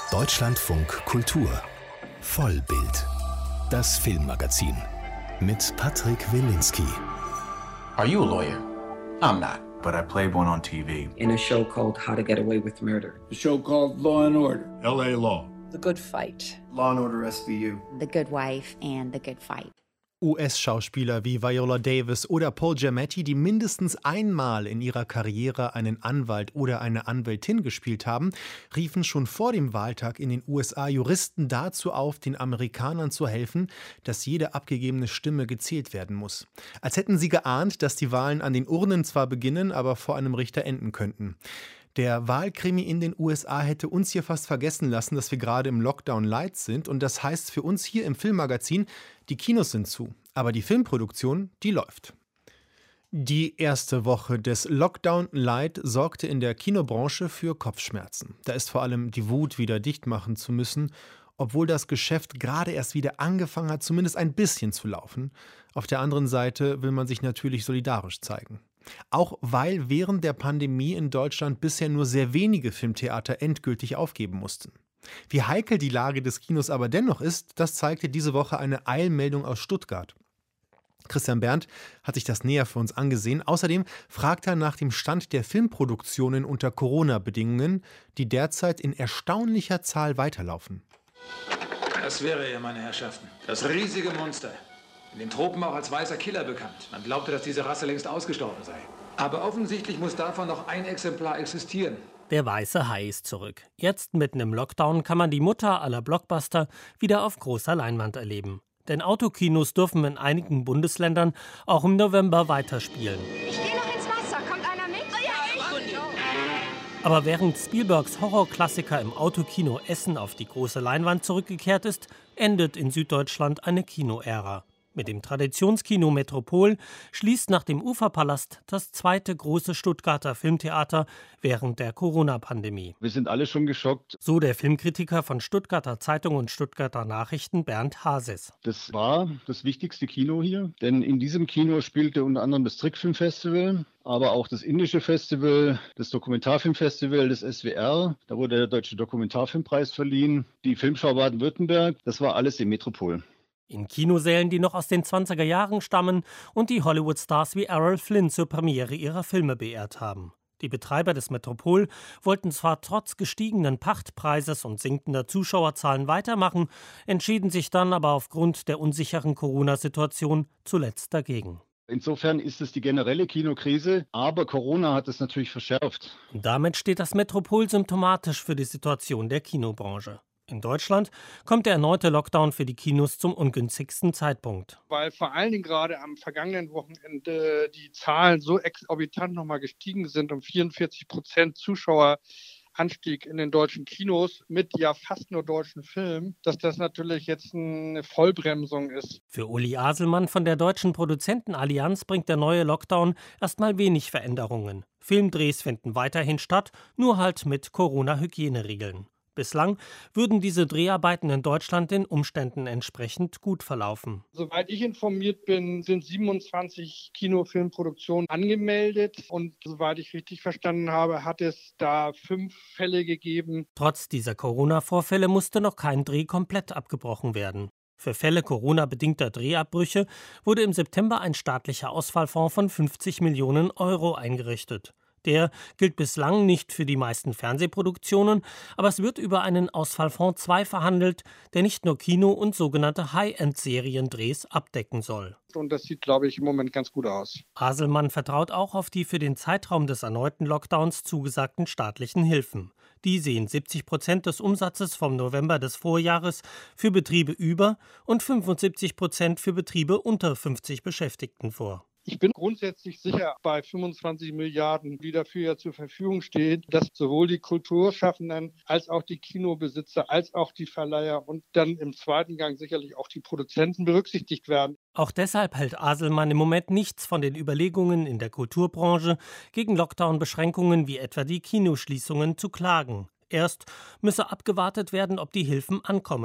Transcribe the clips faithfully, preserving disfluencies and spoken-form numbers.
Deutschlandfunk Kultur Vollbild. Das Filmmagazin mit Patrick Wilinski. Are you a lawyer? I'm not, but I played one on T V. In a show called How to Get Away with Murder. A show called Law and Order. L A Law. The Good Fight. Law and Order S V U. The Good Wife and The Good Fight. U S-Schauspieler wie Viola Davis oder Paul Giamatti, die mindestens einmal in ihrer Karriere einen Anwalt oder eine Anwältin gespielt haben, riefen schon vor dem Wahltag in den U S A Juristen dazu auf, den Amerikanern zu helfen, dass jede abgegebene Stimme gezählt werden muss. Als hätten sie geahnt, dass die Wahlen an den Urnen zwar beginnen, aber vor einem Richter enden könnten. Der Wahlkrimi in den U S A hätte uns hier fast vergessen lassen, dass wir gerade im Lockdown Light sind. Und das heißt für uns hier im Filmmagazin, die Kinos sind zu. Aber die Filmproduktion, die läuft. Die erste Woche des Lockdown Light sorgte in der Kinobranche für Kopfschmerzen. Da ist vor allem die Wut, wieder dicht machen zu müssen, obwohl das Geschäft gerade erst wieder angefangen hat, zumindest ein bisschen zu laufen. Auf der anderen Seite will man sich natürlich solidarisch zeigen. Auch weil während der Pandemie in Deutschland bisher nur sehr wenige Filmtheater endgültig aufgeben mussten. Wie heikel die Lage des Kinos aber dennoch ist, das zeigte diese Woche eine Eilmeldung aus Stuttgart. Christian Berndt hat sich das näher für uns angesehen. Außerdem fragt er nach dem Stand der Filmproduktionen unter Corona-Bedingungen, die derzeit in erstaunlicher Zahl weiterlaufen. Das wäre er, meine Herrschaften. Das riesige Monster. In den Tropen auch als weißer Killer bekannt. Man glaubte, dass diese Rasse längst ausgestorben sei. Aber offensichtlich muss davon noch ein Exemplar existieren. Der weiße Hai ist zurück. Jetzt, mitten im Lockdown, kann man die Mutter aller Blockbuster wieder auf großer Leinwand erleben. Denn Autokinos dürfen in einigen Bundesländern auch im November weiterspielen. Ich gehe noch ins Wasser. Kommt einer mit? Ja, ich. Aber während Spielbergs Horrorklassiker im Autokino Essen auf die große Leinwand zurückgekehrt ist, endet in Süddeutschland eine Kinoära. Mit dem Traditionskino Metropol schließt nach dem Uferpalast das zweite große Stuttgarter Filmtheater während der Corona-Pandemie. Wir sind alle schon geschockt. So der Filmkritiker von Stuttgarter Zeitung und Stuttgarter Nachrichten Bernd Hases. Das war das wichtigste Kino hier, denn in diesem Kino spielte unter anderem das Trickfilmfestival, aber auch das Indische Festival, das Dokumentarfilmfestival des S W R. Da wurde der Deutsche Dokumentarfilmpreis verliehen. Die Filmschau Baden-Württemberg, das war alles im Metropol. In Kinosälen, die noch aus den zwanziger Jahren stammen und die Hollywood-Stars wie Errol Flynn zur Premiere ihrer Filme beehrt haben. Die Betreiber des Metropol wollten zwar trotz gestiegenen Pachtpreises und sinkender Zuschauerzahlen weitermachen, entschieden sich dann aber aufgrund der unsicheren Corona-Situation zuletzt dagegen. Insofern ist es die generelle Kinokrise, aber Corona hat es natürlich verschärft. Und damit steht das Metropol symptomatisch für die Situation der Kinobranche. In Deutschland kommt der erneute Lockdown für die Kinos zum ungünstigsten Zeitpunkt. Weil vor allen Dingen gerade am vergangenen Wochenende die Zahlen so exorbitant nochmal gestiegen sind, um vierundvierzig Prozent Zuschaueranstieg in den deutschen Kinos mit ja fast nur deutschen Filmen, dass das natürlich jetzt eine Vollbremsung ist. Für Uli Aselmann von der Deutschen Produzentenallianz bringt der neue Lockdown erstmal wenig Veränderungen. Filmdrehs finden weiterhin statt, nur halt mit Corona-Hygieneregeln. Bislang würden diese Dreharbeiten in Deutschland den Umständen entsprechend gut verlaufen. Soweit ich informiert bin, sind siebenundzwanzig Kinofilmproduktionen angemeldet. Und soweit ich richtig verstanden habe, hat es da fünf Fälle gegeben. Trotz dieser Corona-Vorfälle musste noch kein Dreh komplett abgebrochen werden. Für Fälle Corona-bedingter Drehabbrüche wurde im September ein staatlicher Ausfallfonds von fünfzig Millionen Euro eingerichtet. Der gilt bislang nicht für die meisten Fernsehproduktionen, aber es wird über einen Ausfallfonds zwei verhandelt, der nicht nur Kino- und sogenannte High-End-Seriendrehs abdecken soll. Und das sieht, glaube ich, im Moment ganz gut aus. Aselmann vertraut auch auf die für den Zeitraum des erneuten Lockdowns zugesagten staatlichen Hilfen. Die sehen siebzig Prozent des Umsatzes vom November des Vorjahres für Betriebe über und fünfundsiebzig Prozent für Betriebe unter fünfzig Beschäftigten vor. Ich bin grundsätzlich sicher bei fünfundzwanzig Milliarden, die dafür ja zur Verfügung stehen, dass sowohl die Kulturschaffenden als auch die Kinobesitzer, als auch die Verleiher und dann im zweiten Gang sicherlich auch die Produzenten berücksichtigt werden. Auch deshalb hält Aselmann im Moment nichts von den Überlegungen in der Kulturbranche, gegen Lockdown-Beschränkungen wie etwa die Kinoschließungen zu klagen. Erst müsse abgewartet werden, ob die Hilfen ankommen.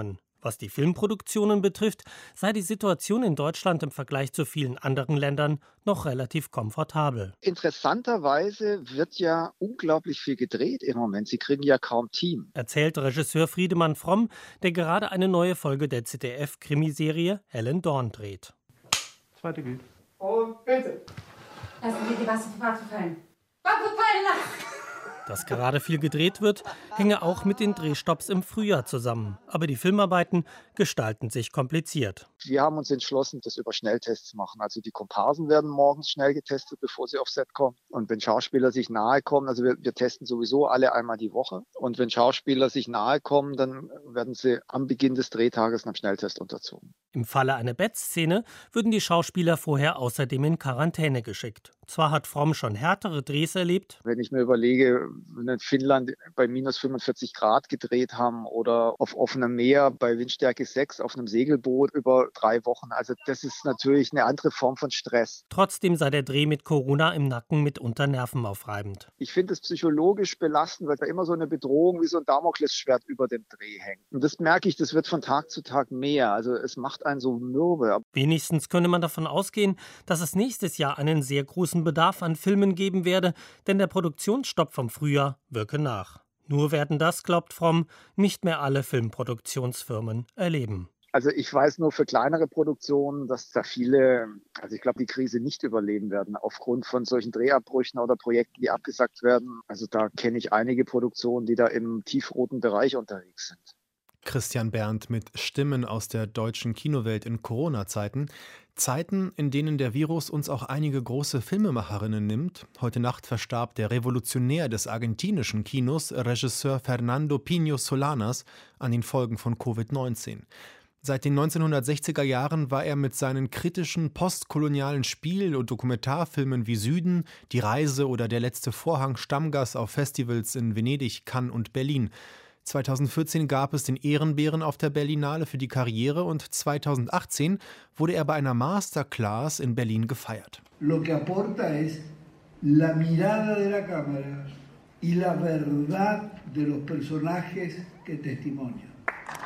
Was die Filmproduktionen betrifft, sei die Situation in Deutschland im Vergleich zu vielen anderen Ländern noch relativ komfortabel. Interessanterweise wird ja unglaublich viel gedreht im Moment. Sie kriegen ja kaum Team. Erzählt Regisseur Friedemann Fromm, der gerade eine neue Folge der Z D F-Krimiserie Helen Dorn dreht. Zweite geht. Und bitte. Lassen Sie die Wasserpfeife fallen. Wasserpfeife! Dass gerade viel gedreht wird, hänge auch mit den Drehstopps im Frühjahr zusammen. Aber die Filmarbeiten gestalten sich kompliziert. Wir haben uns entschlossen, das über Schnelltests zu machen. Also die Komparsen werden morgens schnell getestet, bevor sie aufs Set kommen. Und wenn Schauspieler sich nahe kommen, also wir, wir testen sowieso alle einmal die Woche. Und wenn Schauspieler sich nahe kommen, dann werden sie am Beginn des Drehtages einem Schnelltest unterzogen. Im Falle einer Bettszene würden die Schauspieler vorher außerdem in Quarantäne geschickt. Zwar hat Fromm schon härtere Drehs erlebt. Wenn ich mir überlege, wenn wir in Finnland bei minus fünfundvierzig Grad gedreht haben oder auf offenem Meer bei Windstärke sechs auf einem Segelboot über drei Wochen. Also das ist natürlich eine andere Form von Stress. Trotzdem sei der Dreh mit Corona im Nacken mitunter nervenaufreibend. Ich finde es psychologisch belastend, weil da immer so eine Bedrohung wie so ein Damoklesschwert über dem Dreh hängt. Und das merke ich, das wird von Tag zu Tag mehr. Also es macht einen so mürbe. Wenigstens könne man davon ausgehen, dass es nächstes Jahr einen sehr großen Bedarf an Filmen geben werde, denn der Produktionsstopp vom Frühjahr wirke nach. Nur werden das, glaubt Fromm, nicht mehr alle Filmproduktionsfirmen erleben. Also ich weiß nur für kleinere Produktionen, dass da viele, also ich glaube, die Krise nicht überleben werden aufgrund von solchen Drehabbrüchen oder Projekten, die abgesagt werden. Also da kenne ich einige Produktionen, die da im tiefroten Bereich unterwegs sind. Christian Berndt mit Stimmen aus der deutschen Kinowelt in Corona-Zeiten. Zeiten, in denen der Virus uns auch einige große Filmemacherinnen nimmt. Heute Nacht verstarb der Revolutionär des argentinischen Kinos, Regisseur Fernando Pino Solanas, an den Folgen von Covid neunzehn. Seit den neunzehnhundertsechziger Jahren war er mit seinen kritischen postkolonialen Spiel- und Dokumentarfilmen wie Süden, Die Reise oder Der letzte Vorhang Stammgast auf Festivals in Venedig, Cannes und Berlin. zweitausendvierzehn gab es den Ehrenbären auf der Berlinale für die Karriere und zweitausendachtzehn wurde er bei einer Masterclass in Berlin gefeiert. Lo que aporta es la mirada de la cámara y la verdad de los personajes que testimonian.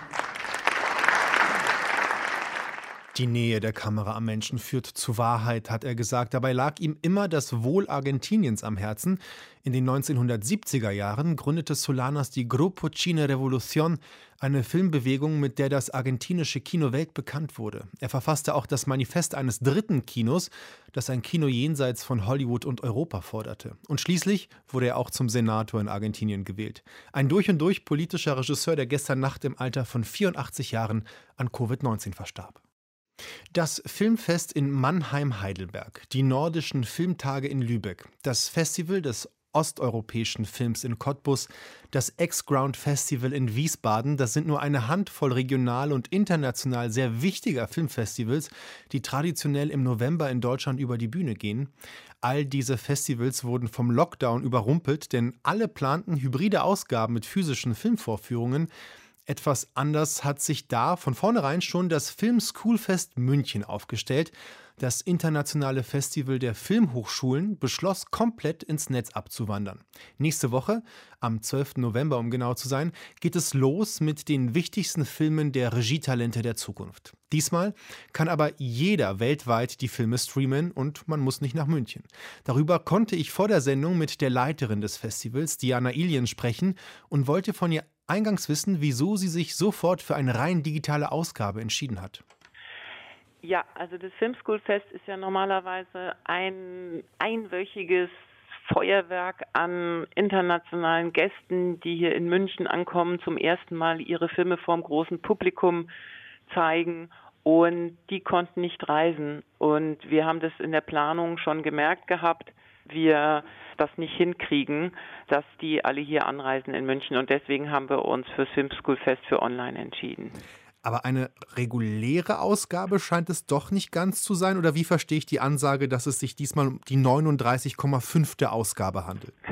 Die Nähe der Kamera am Menschen führt zu Wahrheit, hat er gesagt. Dabei lag ihm immer das Wohl Argentiniens am Herzen. In den neunzehnhundertsiebziger Jahren gründete Solanas die Grupo Cine Revolución, eine Filmbewegung, mit der das argentinische Kino weltbekannt wurde. Er verfasste auch das Manifest eines dritten Kinos, das ein Kino jenseits von Hollywood und Europa forderte. Und schließlich wurde er auch zum Senator in Argentinien gewählt. Ein durch und durch politischer Regisseur, der gestern Nacht im Alter von vierundachtzig Jahren an Covid neunzehn verstarb. Das Filmfest in Mannheim-Heidelberg, die Nordischen Filmtage in Lübeck, das Festival des osteuropäischen Films in Cottbus, das X-Ground Festival in Wiesbaden, das sind nur eine Handvoll regional und international sehr wichtiger Filmfestivals, die traditionell im November in Deutschland über die Bühne gehen. All diese Festivals wurden vom Lockdown überrumpelt, denn alle planten hybride Ausgaben mit physischen Filmvorführungen. Etwas anders hat sich da von vornherein schon das Film-Schoolfest München aufgestellt. Das internationale Festival der Filmhochschulen beschloss, komplett ins Netz abzuwandern. Nächste Woche, am zwölften November, um genau zu sein, geht es los mit den wichtigsten Filmen der Regietalente der Zukunft. Diesmal kann aber jeder weltweit die Filme streamen und man muss nicht nach München. Darüber konnte ich vor der Sendung mit der Leiterin des Festivals, Diana Ilien, sprechen und wollte von ihr eingangs wissen, wieso sie sich sofort für eine rein digitale Ausgabe entschieden hat. Ja, also das Film School Fest ist ja normalerweise ein einwöchiges Feuerwerk an internationalen Gästen, die hier in München ankommen, zum ersten Mal ihre Filme vor dem großen Publikum zeigen, und die konnten nicht reisen. Und wir haben das in der Planung schon gemerkt gehabt, wir das nicht hinkriegen, dass die alle hier anreisen in München, und deswegen haben wir uns fürs Film School Fest für online entschieden. Aber eine reguläre Ausgabe scheint es doch nicht ganz zu sein, oder wie verstehe ich die Ansage, dass es sich diesmal um die neununddreißig Komma fünfte Ausgabe handelt?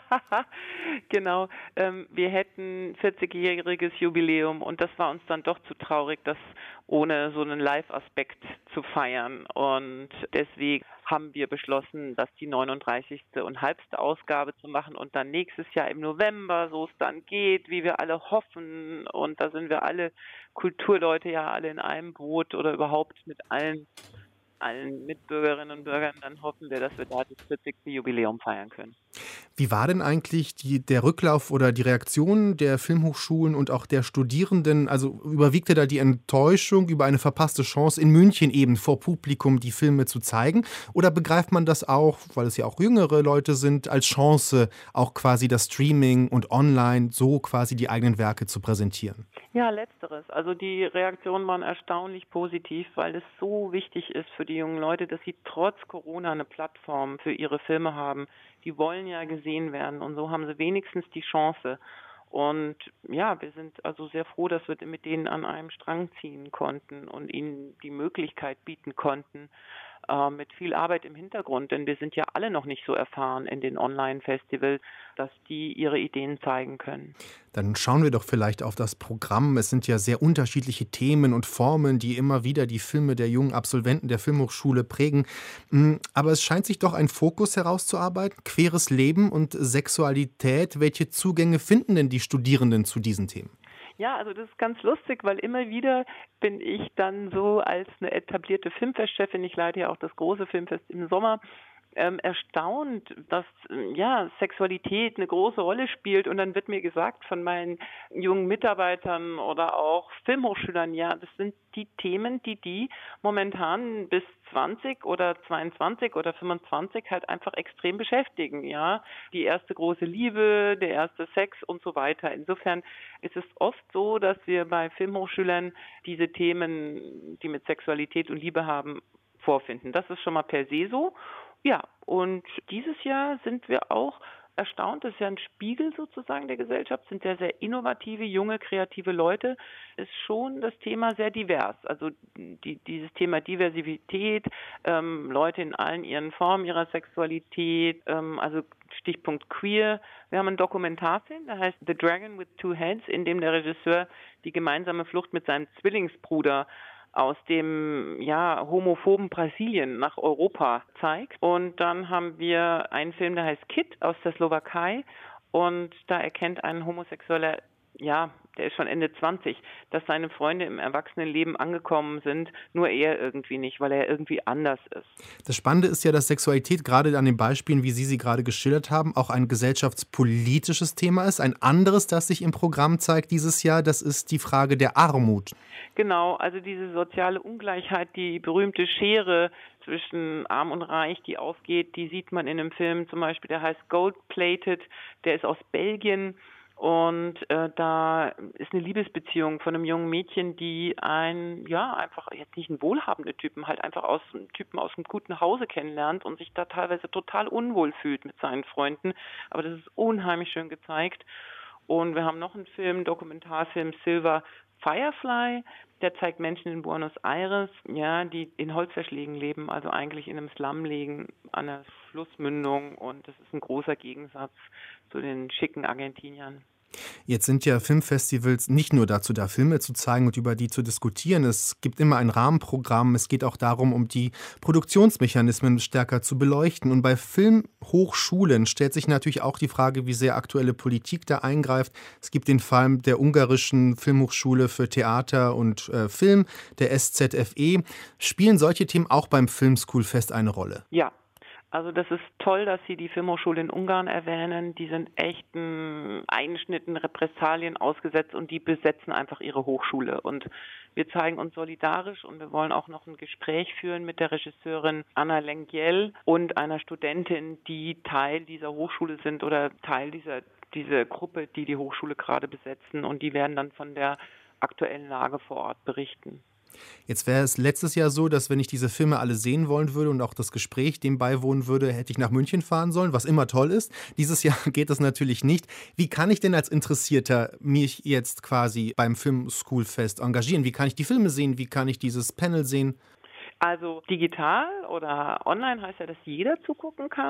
Genau, ähm, wir hätten vierzigjähriges Jubiläum und das war uns dann doch zu traurig, das ohne so einen Live-Aspekt zu feiern. Und deswegen haben wir beschlossen, das die neununddreißigste und halbste Ausgabe zu machen und dann nächstes Jahr im November, so es dann geht, wie wir alle hoffen. Und da sind wir alle Kulturleute ja alle in einem Boot oder überhaupt mit allen allen Mitbürgerinnen und Bürgern, dann hoffen wir, dass wir da das vierzigste Jubiläum feiern können. Wie war denn eigentlich die, der Rücklauf oder die Reaktion der Filmhochschulen und auch der Studierenden? Also überwiegte da die Enttäuschung über eine verpasste Chance, in München eben vor Publikum die Filme zu zeigen? Oder begreift man das auch, weil es ja auch jüngere Leute sind, als Chance, auch quasi das Streaming und online so quasi die eigenen Werke zu präsentieren? Ja, letzteres. Also die Reaktionen waren erstaunlich positiv, weil es so wichtig ist für die jungen Leute, dass sie trotz Corona eine Plattform für ihre Filme haben. Die wollen ja gesehen werden und so haben sie wenigstens die Chance. Und ja, wir sind also sehr froh, dass wir mit denen an einem Strang ziehen konnten und ihnen die Möglichkeit bieten konnten, äh, mit viel Arbeit im Hintergrund, denn wir sind ja alle noch nicht so erfahren in den Online-Festivals, dass die ihre Ideen zeigen können. Dann schauen wir doch vielleicht auf das Programm. Es sind ja sehr unterschiedliche Themen und Formen, die immer wieder die Filme der jungen Absolventen der Filmhochschule prägen. Aber es scheint sich doch ein Fokus herauszuarbeiten. Queeres Leben und Sexualität. Welche Zugänge finden denn die Studierenden zu diesen Themen? Ja, also das ist ganz lustig, weil immer wieder bin ich dann so als eine etablierte Filmfestchefin, ich leite ja auch das große Filmfest im Sommer, Ähm, erstaunt, dass ja Sexualität eine große Rolle spielt und dann wird mir gesagt von meinen jungen Mitarbeitern oder auch Filmhochschülern, ja, das sind die Themen, die die momentan bis zwanzig oder zweiundzwanzig oder fünfundzwanzig halt einfach extrem beschäftigen, ja, die erste große Liebe, der erste Sex und so weiter. Insofern ist es oft so, dass wir bei Filmhochschülern diese Themen, die mit Sexualität und Liebe haben, vorfinden. Das ist schon mal per se so. Ja, und dieses Jahr sind wir auch erstaunt, das ist ja ein Spiegel sozusagen der Gesellschaft, sind sehr, sehr innovative, junge, kreative Leute, ist schon das Thema sehr divers. Also die, dieses Thema Diversität, ähm, Leute in allen ihren Formen ihrer Sexualität, ähm, also Stichpunkt queer. Wir haben einen Dokumentarfilm, der heißt The Dragon with Two Heads, in dem der Regisseur die gemeinsame Flucht mit seinem Zwillingsbruder aus dem ja homophoben Brasilien nach Europa zeigt. Und dann haben wir einen Film, der heißt Kid aus der Slowakei und da erkennt ein homosexueller, ja, der ist schon Ende zwanzig, dass seine Freunde im Erwachsenenleben angekommen sind, nur er irgendwie nicht, weil er irgendwie anders ist. Das Spannende ist ja, dass Sexualität gerade an den Beispielen, wie Sie sie gerade geschildert haben, auch ein gesellschaftspolitisches Thema ist. Ein anderes, das sich im Programm zeigt dieses Jahr, das ist die Frage der Armut. Genau, also diese soziale Ungleichheit, die berühmte Schere zwischen Arm und Reich, die aufgeht, die sieht man in einem Film zum Beispiel, der heißt Gold Plated, der ist aus Belgien. Und äh, da ist eine Liebesbeziehung von einem jungen Mädchen, die ein, ja, einfach jetzt nicht einen wohlhabenden Typen, halt einfach aus einem Typen aus einem guten Hause kennenlernt und sich da teilweise total unwohl fühlt mit seinen Freunden. Aber das ist unheimlich schön gezeigt. Und wir haben noch einen Film, Dokumentarfilm Silver Firefly, der zeigt Menschen in Buenos Aires, ja, die in Holzverschlägen leben, also eigentlich in einem Slum liegen, an der Flussmündung, und das ist ein großer Gegensatz zu den schicken Argentiniern. Jetzt sind ja Filmfestivals nicht nur dazu da, Filme zu zeigen und über die zu diskutieren. Es gibt immer ein Rahmenprogramm. Es geht auch darum, um die Produktionsmechanismen stärker zu beleuchten. Und bei Filmhochschulen stellt sich natürlich auch die Frage, wie sehr aktuelle Politik da eingreift. Es gibt den Fall der ungarischen Filmhochschule für Theater und äh, Film, der S Z F E. Spielen solche Themen auch beim Filmschoolfest eine Rolle? Ja. Also das ist toll, dass Sie die Filmhochschule in Ungarn erwähnen. Die sind echten Einschnitten, Repressalien ausgesetzt und die besetzen einfach ihre Hochschule. Und wir zeigen uns solidarisch und wir wollen auch noch ein Gespräch führen mit der Regisseurin Anna Lengyel und einer Studentin, die Teil dieser Hochschule sind oder Teil dieser, dieser Gruppe, die die Hochschule gerade besetzen. Und die werden dann von der aktuellen Lage vor Ort berichten. Jetzt wäre es letztes Jahr so, dass wenn ich diese Filme alle sehen wollen würde und auch das Gespräch dem beiwohnen würde, hätte ich nach München fahren sollen, was immer toll ist. Dieses Jahr geht das natürlich nicht. Wie kann ich denn als Interessierter mich jetzt quasi beim Filmschoolfest engagieren? Wie kann ich die Filme sehen? Wie kann ich dieses Panel sehen? Also digital oder online heißt ja, dass jeder zugucken kann.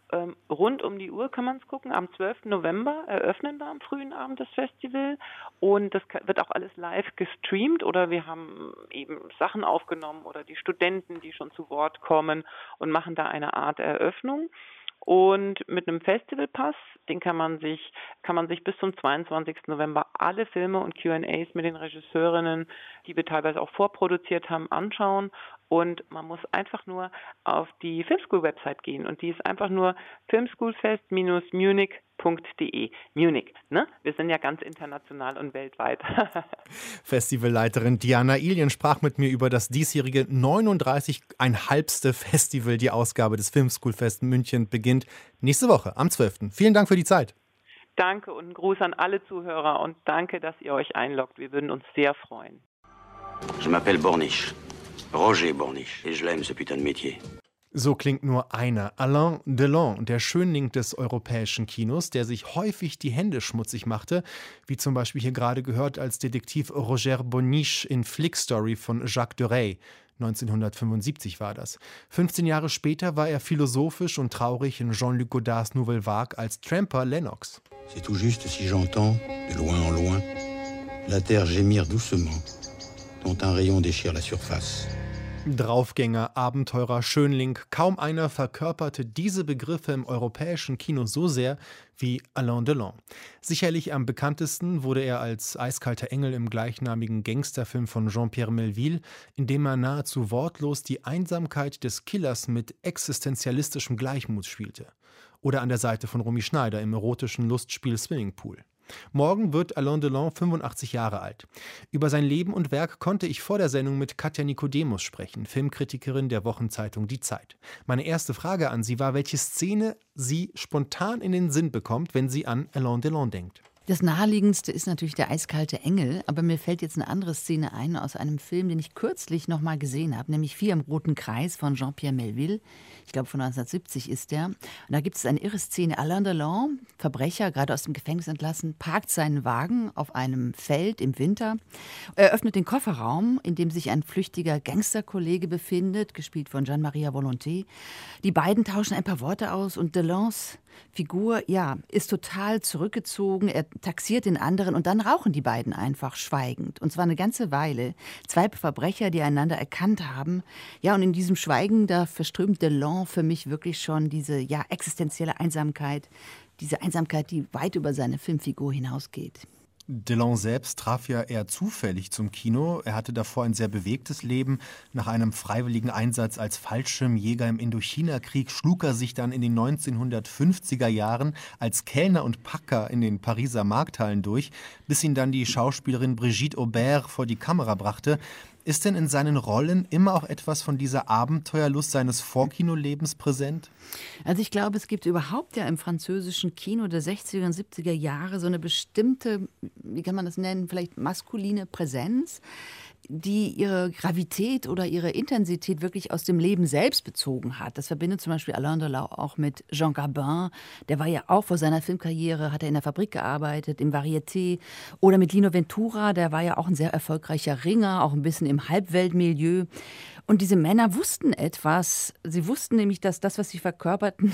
ähm, rund um die Uhr kann man es gucken. Am zwölften November eröffnen wir am frühen Abend das Festival und das wird auch alles live gestreamt oder wir haben eben Sachen aufgenommen oder die Studenten, die schon zu Wort kommen und machen da eine Art Eröffnung. Und mit einem Festivalpass, den kann man sich, kann man sich bis zum zweiundzwanzigsten November alle Filme und Q and A's mit den Regisseurinnen, die wir teilweise auch vorproduziert haben, anschauen. Und man muss einfach nur auf die Filmschool-Website gehen und die ist einfach nur filmschoolfest Bindestrich munich punkt de. Munich, ne? Wir sind ja ganz international und weltweit. Festivalleiterin Diana Ilien sprach mit mir über das diesjährige neununddreißig Komma fünf. Festival. Die Ausgabe des Filmschoolfest München beginnt nächste Woche am zwölften Vielen Dank für die Zeit. Danke und einen Gruß an alle Zuhörer und danke, dass ihr euch einloggt. Wir würden uns sehr freuen. Je m'appelle Borniche. Roger Borniche. Et je l'aime, ce putain de métier. So klingt nur einer, Alain Delon, der Schönling des europäischen Kinos, der sich häufig die Hände schmutzig machte, wie zum Beispiel hier gerade gehört als Detektiv Roger Borniche in Flick Story von Jacques Deray. neunzehnhundertfünfundsiebzig war das. fünfzehn Jahre später war er philosophisch und traurig in Jean-Luc Godards Nouvelle Vague als Tramper Lennox. C'est tout juste si j'entends, de loin en loin, la terre gémir doucement, dont un rayon déchire la surface. Draufgänger, Abenteurer, Schönling, kaum einer verkörperte diese Begriffe im europäischen Kino so sehr wie Alain Delon. Sicherlich am bekanntesten wurde er als eiskalter Engel im gleichnamigen Gangsterfilm von Jean-Pierre Melville, in dem er nahezu wortlos die Einsamkeit des Killers mit existenzialistischem Gleichmut spielte. Oder an der Seite von Romy Schneider im erotischen Lustspiel Swimming Pool. Morgen wird Alain Delon fünfundachtzig Jahre alt. Über sein Leben und Werk konnte ich vor der Sendung mit Katja Nikodemus sprechen, Filmkritikerin der Wochenzeitung Die Zeit. Meine erste Frage an sie war, welche Szene sie spontan in den Sinn bekommt, wenn sie an Alain Delon denkt. Das naheliegendste ist natürlich der eiskalte Engel, aber mir fällt jetzt eine andere Szene ein aus einem Film, den ich kürzlich noch mal gesehen habe, nämlich Vier im roten Kreis von Jean-Pierre Melville. Ich glaube, von neunzehnhundertsiebzig ist der. Und da gibt es eine irre Szene. Alain Delon, Verbrecher, gerade aus dem Gefängnis entlassen, parkt seinen Wagen auf einem Feld im Winter. Er öffnet den Kofferraum, in dem sich ein flüchtiger Gangsterkollege befindet, gespielt von Jean-Maria Volonté. Die beiden tauschen ein paar Worte aus und Delons Figur, ja, ist total zurückgezogen. Er taxiert den anderen und dann rauchen die beiden einfach schweigend. Und zwar eine ganze Weile. Zwei Verbrecher, die einander erkannt haben. Ja, und in diesem Schweigen, da verströmt Delon für mich wirklich schon diese, ja, existenzielle Einsamkeit. Diese Einsamkeit, die weit über seine Filmfigur hinausgeht. Delon selbst traf ja eher zufällig zum Kino. Er hatte davor ein sehr bewegtes Leben. Nach einem freiwilligen Einsatz als Fallschirmjäger im Indochina-Krieg schlug er sich dann in den neunzehnhundertfünfziger Jahren als Kellner und Packer in den Pariser Markthallen durch, bis ihn dann die Schauspielerin Brigitte Aubert vor die Kamera brachte. Ist denn in seinen Rollen immer auch etwas von dieser Abenteuerlust seines Vorkinolebens präsent? Also ich glaube, es gibt überhaupt ja im französischen Kino der sechziger und siebziger Jahre so eine bestimmte, wie kann man das nennen, vielleicht maskuline Präsenz, die ihre Gravität oder ihre Intensität wirklich aus dem Leben selbst bezogen hat. Das verbindet zum Beispiel Alain Delon auch mit Jean Gabin. Der war ja auch vor seiner Filmkarriere, hat er in der Fabrik gearbeitet, im Varieté. Oder mit Lino Ventura, der war ja auch ein sehr erfolgreicher Ringer, auch ein bisschen im Halbweltmilieu. Und diese Männer wussten etwas. Sie wussten nämlich, dass das, was sie verkörperten,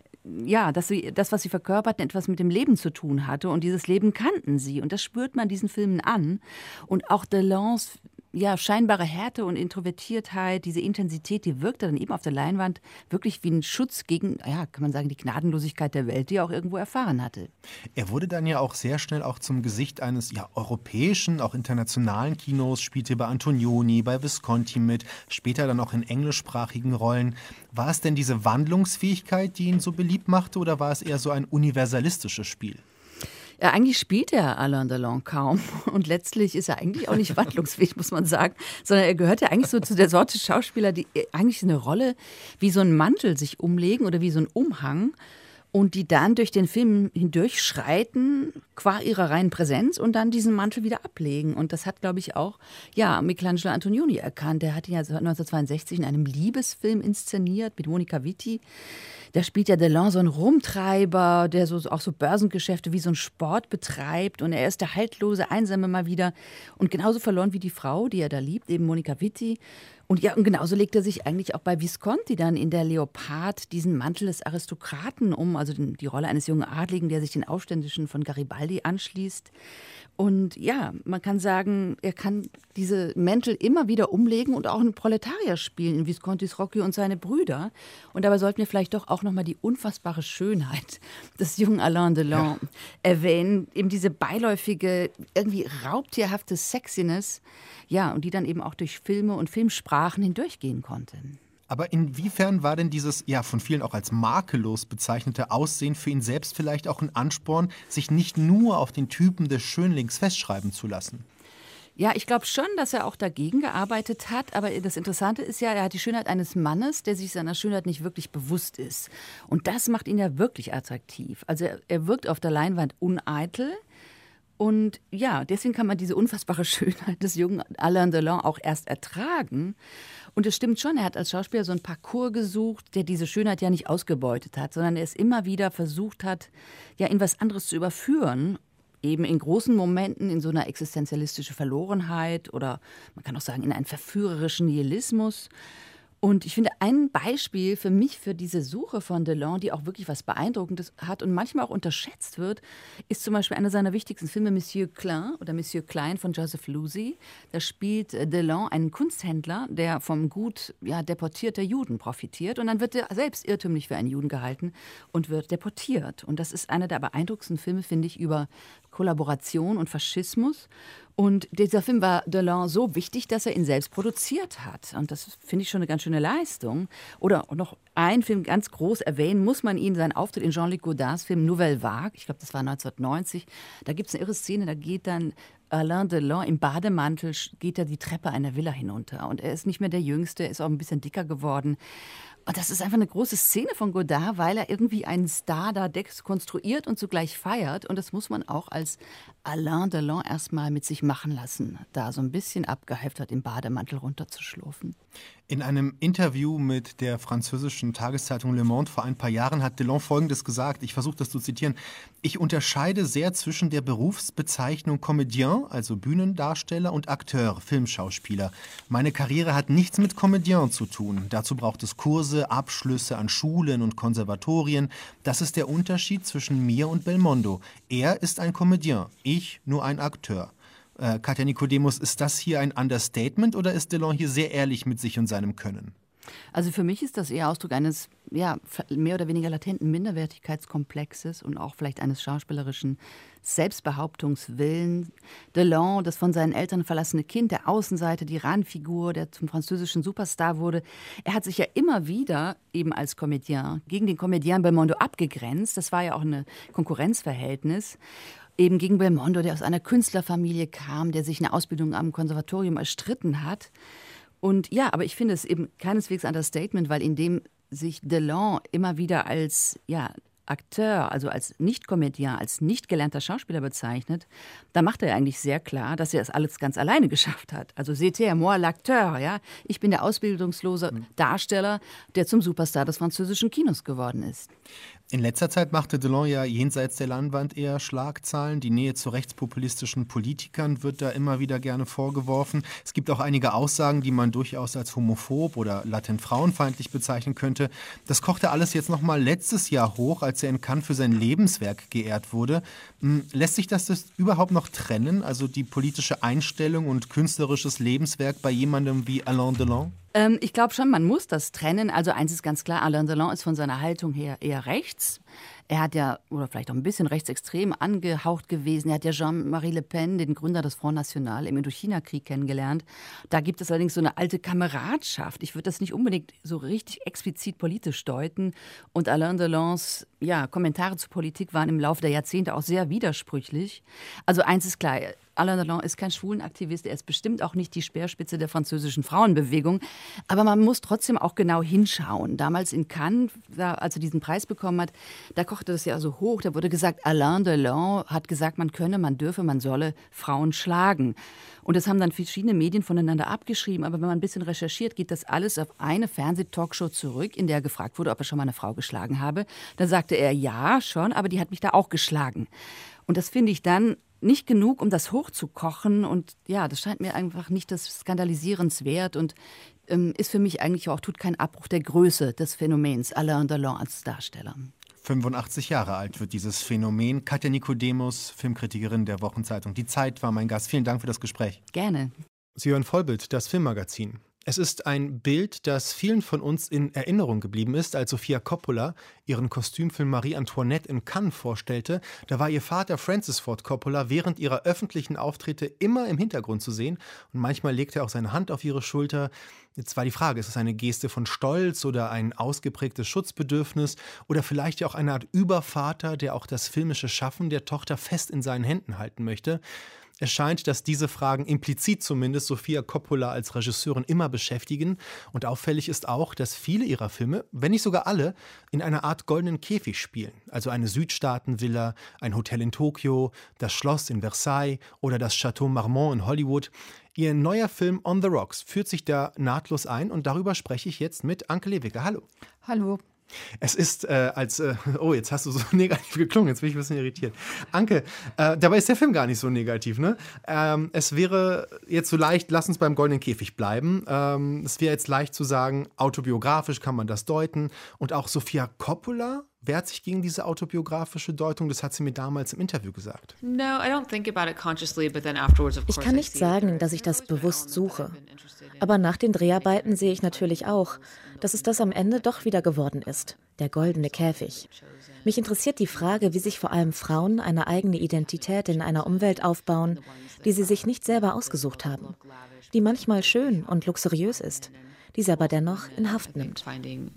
ja, dass sie, das, was sie verkörperten, etwas mit dem Leben zu tun hatte. Und dieses Leben kannten sie. Und das spürt man diesen Filmen an. Und auch Delons ja, scheinbare Härte und Introvertiertheit, diese Intensität, die wirkte dann eben auf der Leinwand wirklich wie ein Schutz gegen, ja, kann man sagen, die Gnadenlosigkeit der Welt, die er auch irgendwo erfahren hatte. Er wurde dann ja auch sehr schnell auch zum Gesicht eines ja, europäischen, auch internationalen Kinos, spielte bei Antonioni, bei Visconti mit, später dann auch in englischsprachigen Rollen. War es denn diese Wandlungsfähigkeit, die ihn so beliebt machte, oder war es eher so ein universalistisches Spiel? Ja, eigentlich spielt er Alain Delon kaum und letztlich ist er eigentlich auch nicht wandlungsfähig, muss man sagen, sondern er gehört ja eigentlich so zu der Sorte Schauspieler, die eigentlich eine Rolle wie so ein Mantel sich umlegen oder wie so ein Umhang und die dann durch den Film hindurch schreiten, qua ihrer reinen Präsenz und dann diesen Mantel wieder ablegen. Und das hat, glaube ich, auch ja, Michelangelo Antonioni erkannt. Der hat ihn ja neunzehnhundertzweiundsechzig in einem Liebesfilm inszeniert mit Monica Vitti. Da spielt ja Delon so einen Rumtreiber, der so, auch so Börsengeschäfte wie so einen Sport betreibt. Und er ist der haltlose, einsame mal wieder. Und genauso verloren wie die Frau, die er da liebt, eben Monica Vitti. Und ja, und genauso legt er sich eigentlich auch bei Visconti dann in der Leopard diesen Mantel des Aristokraten um, also den, die Rolle eines jungen Adligen, der sich den Aufständischen von Garibaldi anschließt. Und ja, man kann sagen, er kann diese Mäntel immer wieder umlegen und auch einen Proletarier spielen in Viscontis Rocky und seine Brüder. Und dabei sollten wir vielleicht doch auch nochmal die unfassbare Schönheit des jungen Alain Delon ja. erwähnen. Eben diese beiläufige, irgendwie raubtierhafte Sexiness, ja, und die dann eben auch durch Filme und Filmsprachen hindurchgehen konnte. Aber inwiefern war denn dieses, ja, von vielen auch als makellos bezeichnete Aussehen für ihn selbst vielleicht auch ein Ansporn, sich nicht nur auf den Typen des Schönlings festschreiben zu lassen? Ja, ich glaube schon, dass er auch dagegen gearbeitet hat. Aber das Interessante ist ja, er hat die Schönheit eines Mannes, der sich seiner Schönheit nicht wirklich bewusst ist. Und das macht ihn ja wirklich attraktiv. Also er, er wirkt auf der Leinwand uneitel. Und ja, deswegen kann man diese unfassbare Schönheit des jungen Alain Delon auch erst ertragen. Und es stimmt schon, er hat als Schauspieler so einen Parcours gesucht, der diese Schönheit ja nicht ausgebeutet hat, sondern er es immer wieder versucht hat, ja, in was anderes zu überführen. Eben in großen Momenten, in so einer existenzialistischen Verlorenheit oder man kann auch sagen, in einen verführerischen Nihilismus. Und ich finde, ein Beispiel für mich für diese Suche von Delon, die auch wirklich was Beeindruckendes hat und manchmal auch unterschätzt wird, ist zum Beispiel einer seiner wichtigsten Filme, Monsieur Klein oder Monsieur Klein von Joseph Losey. Da spielt Delon einen Kunsthändler, der vom Gut ja, deportierter Juden profitiert. Und dann wird er selbst irrtümlich für einen Juden gehalten und wird deportiert. Und das ist einer der beeindruckendsten Filme, finde ich, über Kollaboration und Faschismus. Und dieser Film war Delon so wichtig, dass er ihn selbst produziert hat. Und das finde ich schon eine ganz schöne Leistung. Oder noch ein Film ganz groß erwähnen muss man ihn, seinen Auftritt in Jean-Luc Godards Film Nouvelle Vague. Ich glaube, das war neunzehnhundertneunzig. Da gibt es eine irre Szene, da geht dann Alain Delon im Bademantel, geht er die Treppe einer Villa hinunter. Und er ist nicht mehr der Jüngste, er ist auch ein bisschen dicker geworden. Und das ist einfach eine große Szene von Godard, weil er irgendwie einen Star da konstruiert und zugleich feiert. Und das muss man auch als Alain Delon erstmal mit sich machen lassen, da so ein bisschen abgeheftert im Bademantel runterzuschlurfen. In einem Interview mit der französischen Tageszeitung Le Monde vor ein paar Jahren hat Delon Folgendes gesagt, ich versuche das zu zitieren: Ich unterscheide sehr zwischen der Berufsbezeichnung Comédien, also Bühnendarsteller, und Akteur, Filmschauspieler. Meine Karriere hat nichts mit Comédien zu tun. Dazu braucht es Kurse, Abschlüsse an Schulen und Konservatorien. Das ist der Unterschied zwischen mir und Belmondo. Er ist ein Comédien, ich nur ein Akteur. Äh, Katja Nicodemus, ist das hier ein Understatement oder ist Delon hier sehr ehrlich mit sich und seinem Können? Also für mich ist das eher Ausdruck eines ja, mehr oder weniger latenten Minderwertigkeitskomplexes und auch vielleicht eines schauspielerischen Selbstbehauptungswillens. Delon, das von seinen Eltern verlassene Kind, der Außenseiter, die Randfigur, der zum französischen Superstar wurde, er hat sich ja immer wieder eben als Comédien gegen den Comédien Belmondo abgegrenzt. Das war ja auch ein Konkurrenzverhältnis. Eben gegen Belmondo, der aus einer Künstlerfamilie kam, der sich eine Ausbildung am Konservatorium erstritten hat. Und ja, aber ich finde es eben keineswegs ein Understatement, weil indem sich Delon immer wieder als ja, Akteur, also als Nicht-Comedian, als nicht gelernter Schauspieler bezeichnet, da macht er eigentlich sehr klar, dass er es alles ganz alleine geschafft hat. Also c'était moi l'acteur, ja. Ich bin der ausbildungslose Darsteller, der zum Superstar des französischen Kinos geworden ist. In letzter Zeit machte Delon ja jenseits der Leinwand eher Schlagzeilen. Die Nähe zu rechtspopulistischen Politikern wird da immer wieder gerne vorgeworfen. Es gibt auch einige Aussagen, die man durchaus als homophob oder latent frauenfeindlich bezeichnen könnte. Das kochte alles jetzt noch mal letztes Jahr hoch, als er in Cannes für sein Lebenswerk geehrt wurde. Lässt sich das, das überhaupt noch trennen, also die politische Einstellung und künstlerisches Lebenswerk bei jemandem wie Alain Delon? Ähm, ich glaube schon, man muss das trennen. Also eins ist ganz klar, Alain Delon ist von seiner Haltung her eher rechts. Er hat ja, oder vielleicht auch ein bisschen rechtsextrem angehaucht gewesen. Er hat ja Jean-Marie Le Pen, den Gründer des Front National, im Indochina-Krieg kennengelernt. Da gibt es allerdings so eine alte Kameradschaft. Ich würde das nicht unbedingt so richtig explizit politisch deuten. Und Alain Delons ja, Kommentare zur Politik waren im Laufe der Jahrzehnte auch sehr widersprüchlich. Also eins ist klar, Alain Delon ist kein Schwulenaktivist, er ist bestimmt auch nicht die Speerspitze der französischen Frauenbewegung. Aber man muss trotzdem auch genau hinschauen. Damals in Cannes, da, als er diesen Preis bekommen hat, da kochte das ja so hoch. Da wurde gesagt, Alain Delon hat gesagt, man könne, man dürfe, man solle Frauen schlagen. Und das haben dann verschiedene Medien voneinander abgeschrieben. Aber wenn man ein bisschen recherchiert, geht das alles auf eine Fernseh-Talkshow zurück, in der gefragt wurde, ob er schon mal eine Frau geschlagen habe. Da sagte er, ja, schon, aber die hat mich da auch geschlagen. Und das finde ich dann nicht genug, um das hochzukochen. Und ja, das scheint mir einfach nicht das skandalisierenswert. Und ähm, ist für mich eigentlich auch, tut keinen Abbruch der Größe des Phänomens Alain Delon als Darsteller. fünfundachtzig Jahre alt wird dieses Phänomen. Katja Nikodemus, Filmkritikerin der Wochenzeitung Die Zeit, war mein Gast. Vielen Dank für das Gespräch. Gerne. Sie hören Vollbild, das Filmmagazin. Es ist ein Bild, das vielen von uns in Erinnerung geblieben ist, als Sofia Coppola ihren Kostümfilm Marie Antoinette in Cannes vorstellte. Da war ihr Vater Francis Ford Coppola während ihrer öffentlichen Auftritte immer im Hintergrund zu sehen und manchmal legte er auch seine Hand auf ihre Schulter. Jetzt war die Frage, ist es eine Geste von Stolz oder ein ausgeprägtes Schutzbedürfnis oder vielleicht ja auch eine Art Übervater, der auch das filmische Schaffen der Tochter fest in seinen Händen halten möchte? Es scheint, dass diese Fragen implizit zumindest Sofia Coppola als Regisseurin immer beschäftigen. Und auffällig ist auch, dass viele ihrer Filme, wenn nicht sogar alle, in einer Art goldenen Käfig spielen. Also eine Südstaatenvilla, ein Hotel in Tokio, das Schloss in Versailles oder das Chateau Marmont in Hollywood. Ihr neuer Film On the Rocks führt sich da nahtlos ein und darüber spreche ich jetzt mit Anke Lewicke. Hallo. Hallo. Es ist äh, als, äh, oh, jetzt hast du so negativ geklungen, jetzt bin ich ein bisschen irritiert. Anke, äh, dabei ist der Film gar nicht so negativ, ne? Ähm, es wäre jetzt so leicht, lass uns beim Goldenen Käfig bleiben. Ähm, es wäre jetzt leicht zu sagen, autobiografisch kann man das deuten. Und auch Sofia Coppola wehrt sich gegen diese autobiografische Deutung. Das hat sie mir damals im Interview gesagt. Ich kann nicht sagen, dass ich das bewusst suche. Aber nach den Dreharbeiten sehe ich natürlich auch, dass es das am Ende doch wieder geworden ist, der goldene Käfig. Mich interessiert die Frage, wie sich vor allem Frauen eine eigene Identität in einer Umwelt aufbauen, die sie sich nicht selber ausgesucht haben, die manchmal schön und luxuriös ist, die sie aber dennoch in Haft nimmt.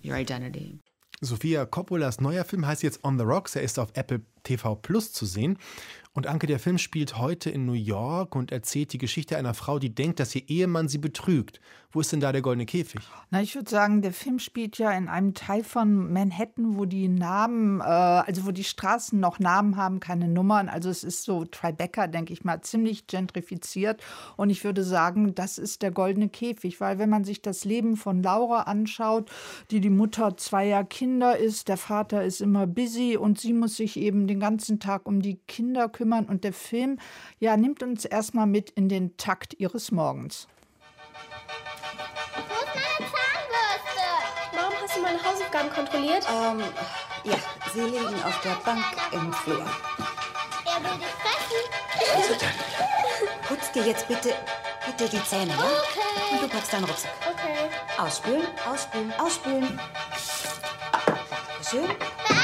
Sofia Coppolas neuer Film heißt jetzt On the Rocks. Er ist auf Apple T V Plus zu sehen. Und Anke, der Film spielt heute in New York und erzählt die Geschichte einer Frau, die denkt, dass ihr Ehemann sie betrügt. Wo ist denn da der goldene Käfig? Na, ich würde sagen, der Film spielt ja in einem Teil von Manhattan, wo die Namen, äh, also wo die Straßen noch Namen haben, keine Nummern. Also es ist so Tribeca, denke ich mal, ziemlich gentrifiziert. Und ich würde sagen, das ist der goldene Käfig, weil wenn man sich das Leben von Laura anschaut, die die Mutter zweier Kinder ist, der Vater ist immer busy und sie muss sich eben den ganzen Tag um die Kinder kümmern. Und der Film ja, nimmt uns erstmal mit in den Takt ihres Morgens. Wo ist meine Zahnbürste? Warum hast du meine Hausaufgaben kontrolliert? Ähm, ja, sie liegen auf der Bank im Flur. Er will dich fressen. Putz dir jetzt bitte, bitte die Zähne, ja? Okay. Und du packst deinen Rucksack. Okay. Ausspülen, ausspülen, ausspülen. Schön.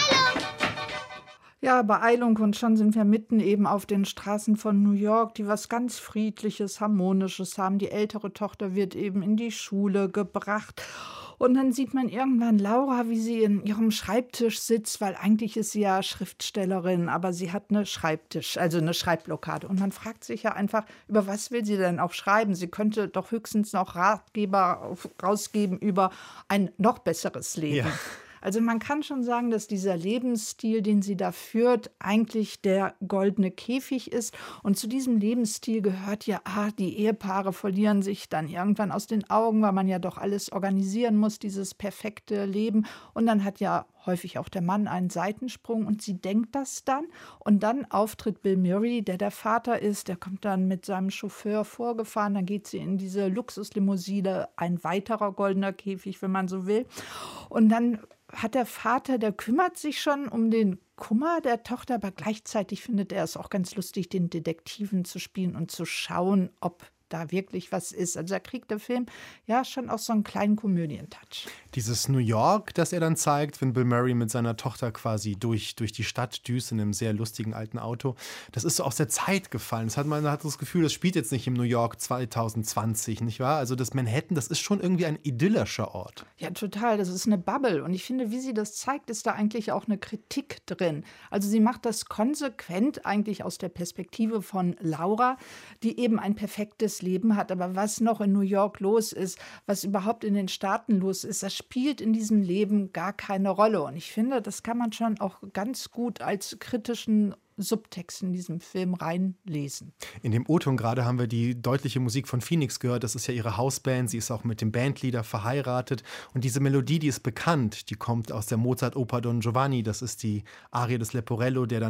Ja, Beeilung und schon sind wir mitten eben auf den Straßen von New York, die was ganz Friedliches, Harmonisches haben. Die ältere Tochter wird eben in die Schule gebracht. Und dann sieht man irgendwann Laura, wie sie in ihrem Schreibtisch sitzt, weil eigentlich ist sie ja Schriftstellerin, aber sie hat eine Schreibtisch, also eine Schreibblockade. Und man fragt sich ja einfach, über was will sie denn auch schreiben? Sie könnte doch höchstens noch Ratgeber rausgeben über ein noch besseres Leben. Ja. Also man kann schon sagen, dass dieser Lebensstil, den sie da führt, eigentlich der goldene Käfig ist. Und zu diesem Lebensstil gehört ja, ah, die Ehepaare verlieren sich dann irgendwann aus den Augen, weil man ja doch alles organisieren muss, dieses perfekte Leben. Und dann hat ja häufig auch der Mann einen Seitensprung und sie denkt das dann. Und dann auftritt Bill Murray, der der Vater ist. Der kommt dann mit seinem Chauffeur vorgefahren. Dann geht sie in diese Luxuslimousine, ein weiterer goldener Käfig, wenn man so will. Und dann hat der Vater, der kümmert sich schon um den Kummer der Tochter, aber gleichzeitig findet er es auch ganz lustig, den Detektiven zu spielen und zu schauen, ob da wirklich was ist. Also da kriegt der Film ja schon auch so einen kleinen Komödientouch. Dieses New York, das er dann zeigt, wenn Bill Murray mit seiner Tochter quasi durch, durch die Stadt düst in einem sehr lustigen alten Auto, das ist so aus der Zeit gefallen. Das hat man hat das Gefühl, das spielt jetzt nicht im New York zwanzig zwanzig, nicht wahr? Also das Manhattan, das ist schon irgendwie ein idyllischer Ort. Ja, total. Das ist eine Bubble. Und ich finde, wie sie das zeigt, ist da eigentlich auch eine Kritik drin. Also sie macht das konsequent eigentlich aus der Perspektive von Laura, die eben ein perfektes Leben hat. Aber was noch in New York los ist, was überhaupt in den Staaten los ist, das spielt in diesem Leben gar keine Rolle. Und ich finde, das kann man schon auch ganz gut als kritischen Subtext in diesem Film reinlesen. In dem O-Ton gerade haben wir die deutliche Musik von Phoenix gehört. Das ist ja ihre Hausband. Sie ist auch mit dem Bandleader verheiratet. Und diese Melodie, die ist bekannt. Die kommt aus der Mozart-Oper Don Giovanni. Das ist die Arie des Leporello, der dann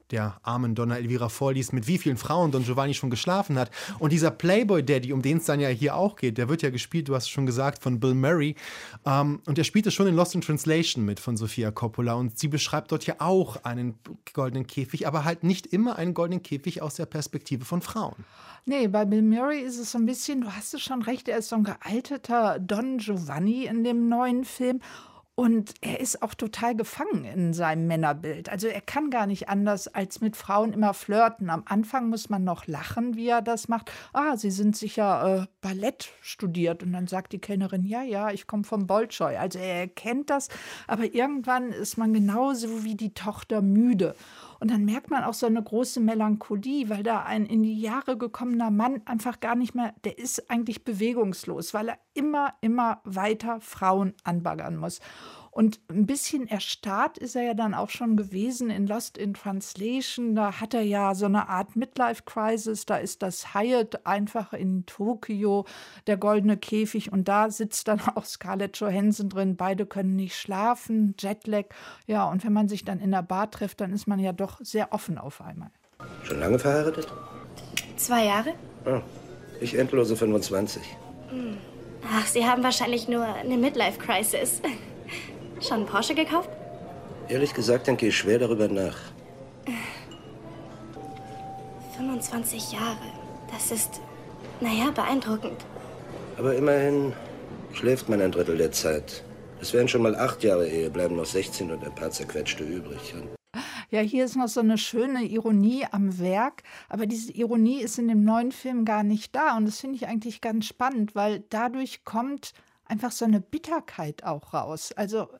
der armen Donna Elvira vorliest, mit wie vielen Frauen Don Giovanni schon geschlafen hat. Und dieser Playboy-Daddy, um den es dann ja hier auch geht, der wird ja gespielt, du hast es schon gesagt, von Bill Murray. Ähm, und der spielte schon in Lost in Translation mit von Sofia Coppola. Und sie beschreibt dort ja auch einen goldenen Käfig, aber halt nicht immer einen goldenen Käfig aus der Perspektive von Frauen. Nee, bei Bill Murray ist es so ein bisschen, du hast es schon recht, er ist so ein gealterter Don Giovanni in dem neuen Film. Und er ist auch total gefangen in seinem Männerbild. Also er kann gar nicht anders, als mit Frauen immer flirten. Am Anfang muss man noch lachen, wie er das macht. Ah, Sie sind sicher äh, Ballett studiert. Und dann sagt die Kellnerin, ja, ja, ich komme vom Bolschoi. Also er kennt das, aber irgendwann ist man genauso wie die Tochter müde. Und dann merkt man auch so eine große Melancholie, weil da ein in die Jahre gekommener Mann einfach gar nicht mehr, der ist eigentlich bewegungslos, weil er immer, immer weiter Frauen anbaggern muss. Und ein bisschen erstarrt ist er ja dann auch schon gewesen in Lost in Translation. Da hat er ja so eine Art Midlife-Crisis. Da ist das Hyatt einfach in Tokio, der goldene Käfig. Und da sitzt dann auch Scarlett Johansson drin. Beide können nicht schlafen, Jetlag. Ja, und wenn man sich dann in der Bar trifft, dann ist man ja doch sehr offen auf einmal. Schon lange verheiratet? Zwei Jahre? Oh, ich endlose fünfundzwanzig. Ach, Sie haben wahrscheinlich nur eine Midlife-Crisis. Schon einen Porsche gekauft? Ehrlich gesagt denke ich schwer darüber nach. fünfundzwanzig Jahre. Das ist, naja, beeindruckend. Aber immerhin schläft man ein Drittel der Zeit. Es wären schon mal acht Jahre Ehe, bleiben noch sechzehn und ein paar zerquetschte übrig. Ja, hier ist noch so eine schöne Ironie am Werk, aber diese Ironie ist in dem neuen Film gar nicht da. Und das finde ich eigentlich ganz spannend, weil dadurch kommt einfach so eine Bitterkeit auch raus. Also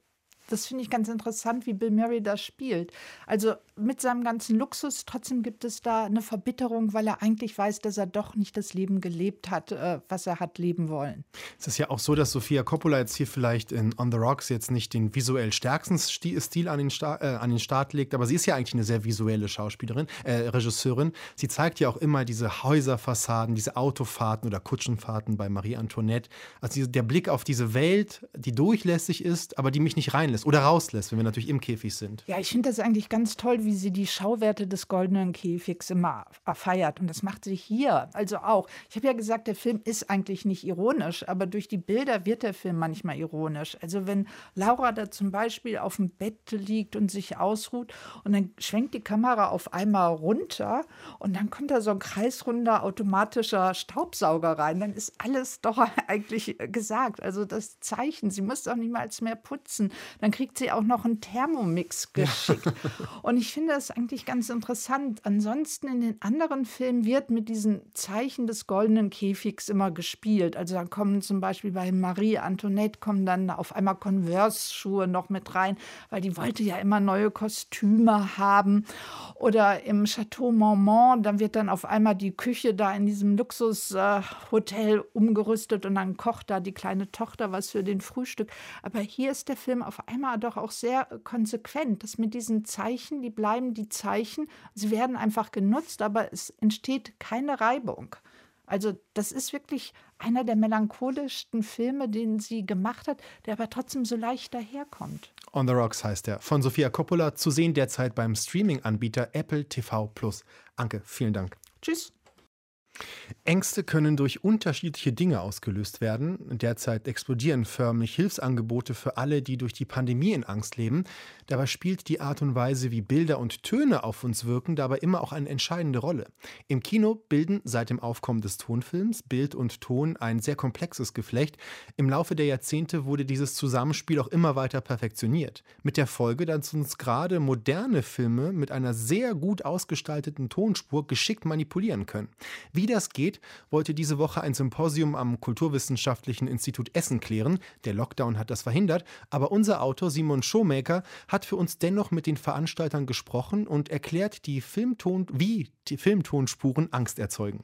das finde ich ganz interessant, wie Bill Murray das spielt. Also mit seinem ganzen Luxus, trotzdem gibt es da eine Verbitterung, weil er eigentlich weiß, dass er doch nicht das Leben gelebt hat, was er hat leben wollen. Es ist ja auch so, dass Sofia Coppola jetzt hier vielleicht in On the Rocks jetzt nicht den visuell stärksten Stil an den, Sta- äh, an den Start legt, aber sie ist ja eigentlich eine sehr visuelle Schauspielerin, äh, Regisseurin. Sie zeigt ja auch immer diese Häuserfassaden, diese Autofahrten oder Kutschenfahrten bei Marie Antoinette. Also diese, der Blick auf diese Welt, die durchlässig ist, aber die mich nicht reinlässt oder rauslässt, wenn wir natürlich im Käfig sind. Ja, ich finde das eigentlich ganz toll, wie sie die Schauwerte des goldenen Käfigs immer feiert. Und das macht sie hier also auch. Ich habe ja gesagt, der Film ist eigentlich nicht ironisch, aber durch die Bilder wird der Film manchmal ironisch. Also wenn Laura da zum Beispiel auf dem Bett liegt und sich ausruht und dann schwenkt die Kamera auf einmal runter und dann kommt da so ein kreisrunder automatischer Staubsauger rein, dann ist alles doch eigentlich gesagt. Also das Zeichen, sie muss doch niemals mehr putzen. Dann kriegt sie auch noch einen Thermomix geschickt. Ja. Und ich finde das eigentlich ganz interessant. Ansonsten in den anderen Filmen wird mit diesen Zeichen des goldenen Käfigs immer gespielt. Also dann kommen zum Beispiel bei Marie Antoinette kommen dann auf einmal Converse-Schuhe noch mit rein, weil die wollte ja immer neue Kostüme haben. Oder im Chateau Marmont, dann wird dann auf einmal die Küche da in diesem Luxushotel äh, umgerüstet und dann kocht da die kleine Tochter was für den Frühstück. Aber hier ist der Film auf einmal doch auch sehr konsequent. Das mit diesen Zeichen, die bleiben die Zeichen. Sie werden einfach genutzt, aber es entsteht keine Reibung. Also das ist wirklich einer der melancholischsten Filme, den sie gemacht hat, der aber trotzdem so leicht daherkommt. On the Rocks heißt er. Von Sofia Coppola, zu sehen derzeit beim Streaming-Anbieter Apple T V Plus. Anke, vielen Dank. Tschüss. Ängste können durch unterschiedliche Dinge ausgelöst werden. Derzeit explodieren förmlich Hilfsangebote für alle, die durch die Pandemie in Angst leben. Dabei spielt die Art und Weise, wie Bilder und Töne auf uns wirken, dabei immer auch eine entscheidende Rolle. Im Kino bilden seit dem Aufkommen des Tonfilms Bild und Ton ein sehr komplexes Geflecht. Im Laufe der Jahrzehnte wurde dieses Zusammenspiel auch immer weiter perfektioniert. Mit der Folge, dass uns gerade moderne Filme mit einer sehr gut ausgestalteten Tonspur geschickt manipulieren können. Wie das geht, wollte diese Woche ein Symposium am Kulturwissenschaftlichen Institut Essen klären. Der Lockdown hat das verhindert, aber unser Autor Simon Showmaker hat für uns dennoch mit den Veranstaltern gesprochen und erklärt, die Filmton, wie die Filmtonspuren Angst erzeugen.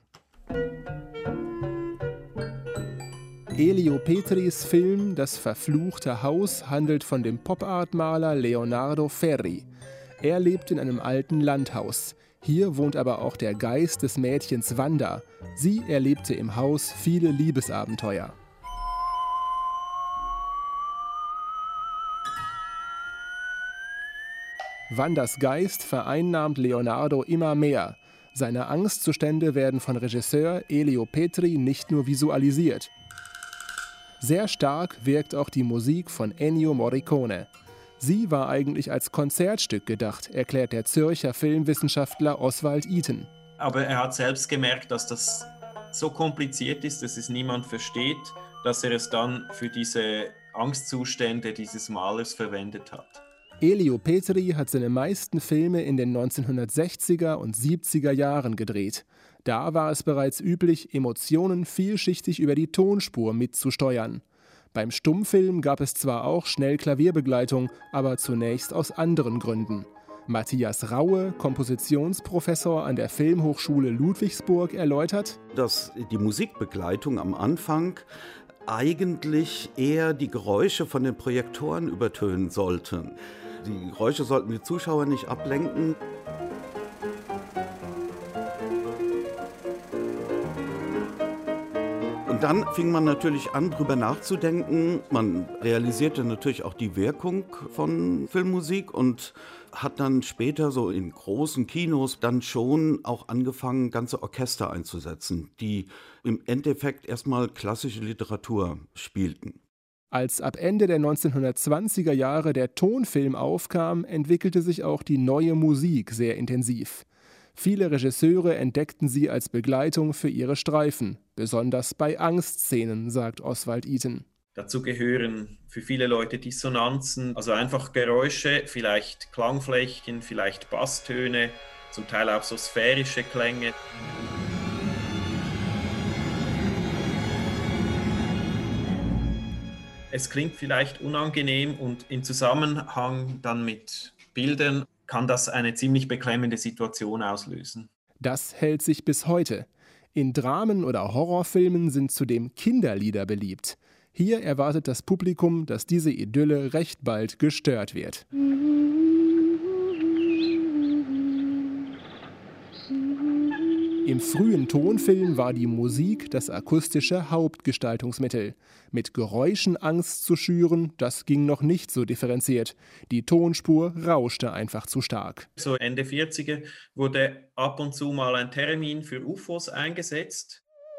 Elio Petris Film Das verfluchte Haus handelt von dem Pop-Art-Maler Leonardo Ferri. Er lebt in einem alten Landhaus. Hier wohnt aber auch der Geist des Mädchens Wanda. Sie erlebte im Haus viele Liebesabenteuer. Wandas Geist vereinnahmt Leonardo immer mehr. Seine Angstzustände werden von Regisseur Elio Petri nicht nur visualisiert. Sehr stark wirkt auch die Musik von Ennio Morricone. Sie war eigentlich als Konzertstück gedacht, erklärt der Zürcher Filmwissenschaftler Oswald Iten. Aber er hat selbst gemerkt, dass das so kompliziert ist, dass es niemand versteht, dass er es dann für diese Angstzustände dieses Malers verwendet hat. Elio Petri hat seine meisten Filme in den neunzehnhundertsechziger und siebziger Jahren gedreht. Da war es bereits üblich, Emotionen vielschichtig über die Tonspur mitzusteuern. Beim Stummfilm gab es zwar auch schnell Klavierbegleitung, aber zunächst aus anderen Gründen. Matthias Raue, Kompositionsprofessor an der Filmhochschule Ludwigsburg, erläutert, dass die Musikbegleitung am Anfang eigentlich eher die Geräusche von den Projektoren übertönen sollten. Die Geräusche sollten die Zuschauer nicht ablenken. Und dann fing man natürlich an, darüber nachzudenken. Man realisierte natürlich auch die Wirkung von Filmmusik und hat dann später so in großen Kinos dann schon auch angefangen, ganze Orchester einzusetzen, die im Endeffekt erstmal klassische Literatur spielten. Als ab Ende der neunzehnhundertzwanziger Jahre der Tonfilm aufkam, entwickelte sich auch die neue Musik sehr intensiv. Viele Regisseure entdeckten sie als Begleitung für ihre Streifen, besonders bei Angstszenen, sagt Oswald Iten. Dazu gehören für viele Leute Dissonanzen, also einfach Geräusche, vielleicht Klangflächen, vielleicht Basstöne, zum Teil auch so sphärische Klänge. Es klingt vielleicht unangenehm und im Zusammenhang dann mit Bildern kann das eine ziemlich beklemmende Situation auslösen. Das hält sich bis heute. In Dramen oder Horrorfilmen sind zudem Kinderlieder beliebt. Hier erwartet das Publikum, dass diese Idylle recht bald gestört wird. Im frühen Tonfilm war die Musik das akustische Hauptgestaltungsmittel. Mit Geräuschen Angst zu schüren, das ging noch nicht so differenziert. Die Tonspur rauschte einfach zu stark. So Ende vierziger wurde ab und zu mal ein Termin für U F Os eingesetzt.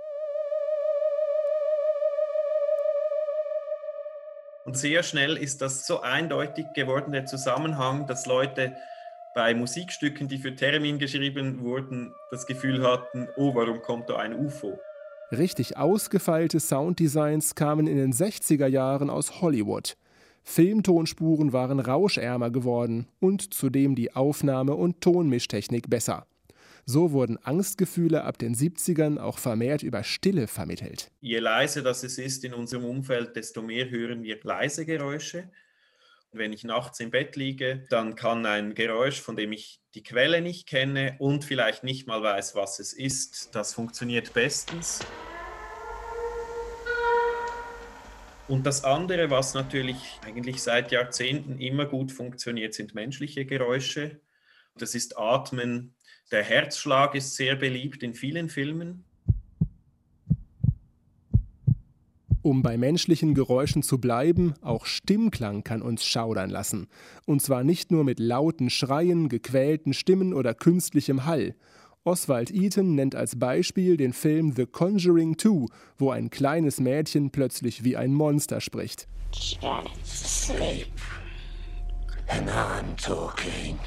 Und sehr schnell ist das so eindeutig geworden, der Zusammenhang, dass Leute bei Musikstücken, die für Theremin geschrieben wurden, das Gefühl hatten, oh, warum kommt da ein U F O? Richtig ausgefeilte Sounddesigns kamen in den sechziger Jahren aus Hollywood. Filmtonspuren waren rauschärmer geworden und zudem die Aufnahme- und Tonmischtechnik besser. So wurden Angstgefühle ab den siebzigern auch vermehrt über Stille vermittelt. Je leiser das es ist in unserem Umfeld, desto mehr hören wir leise Geräusche. Wenn ich nachts im Bett liege, dann kann ein Geräusch, von dem ich die Quelle nicht kenne und vielleicht nicht mal weiß, was es ist, das funktioniert bestens. Und das andere, was natürlich eigentlich seit Jahrzehnten immer gut funktioniert, sind menschliche Geräusche. Das ist Atmen. Der Herzschlag ist sehr beliebt in vielen Filmen. Um bei menschlichen Geräuschen zu bleiben, auch Stimmklang kann uns schaudern lassen. Und zwar nicht nur mit lauten Schreien, gequälten Stimmen oder künstlichem Hall. Oswald Iten nennt als Beispiel den Film The Conjuring zwei, wo ein kleines Mädchen plötzlich wie ein Monster spricht. Janet's asleep. And I'm talking.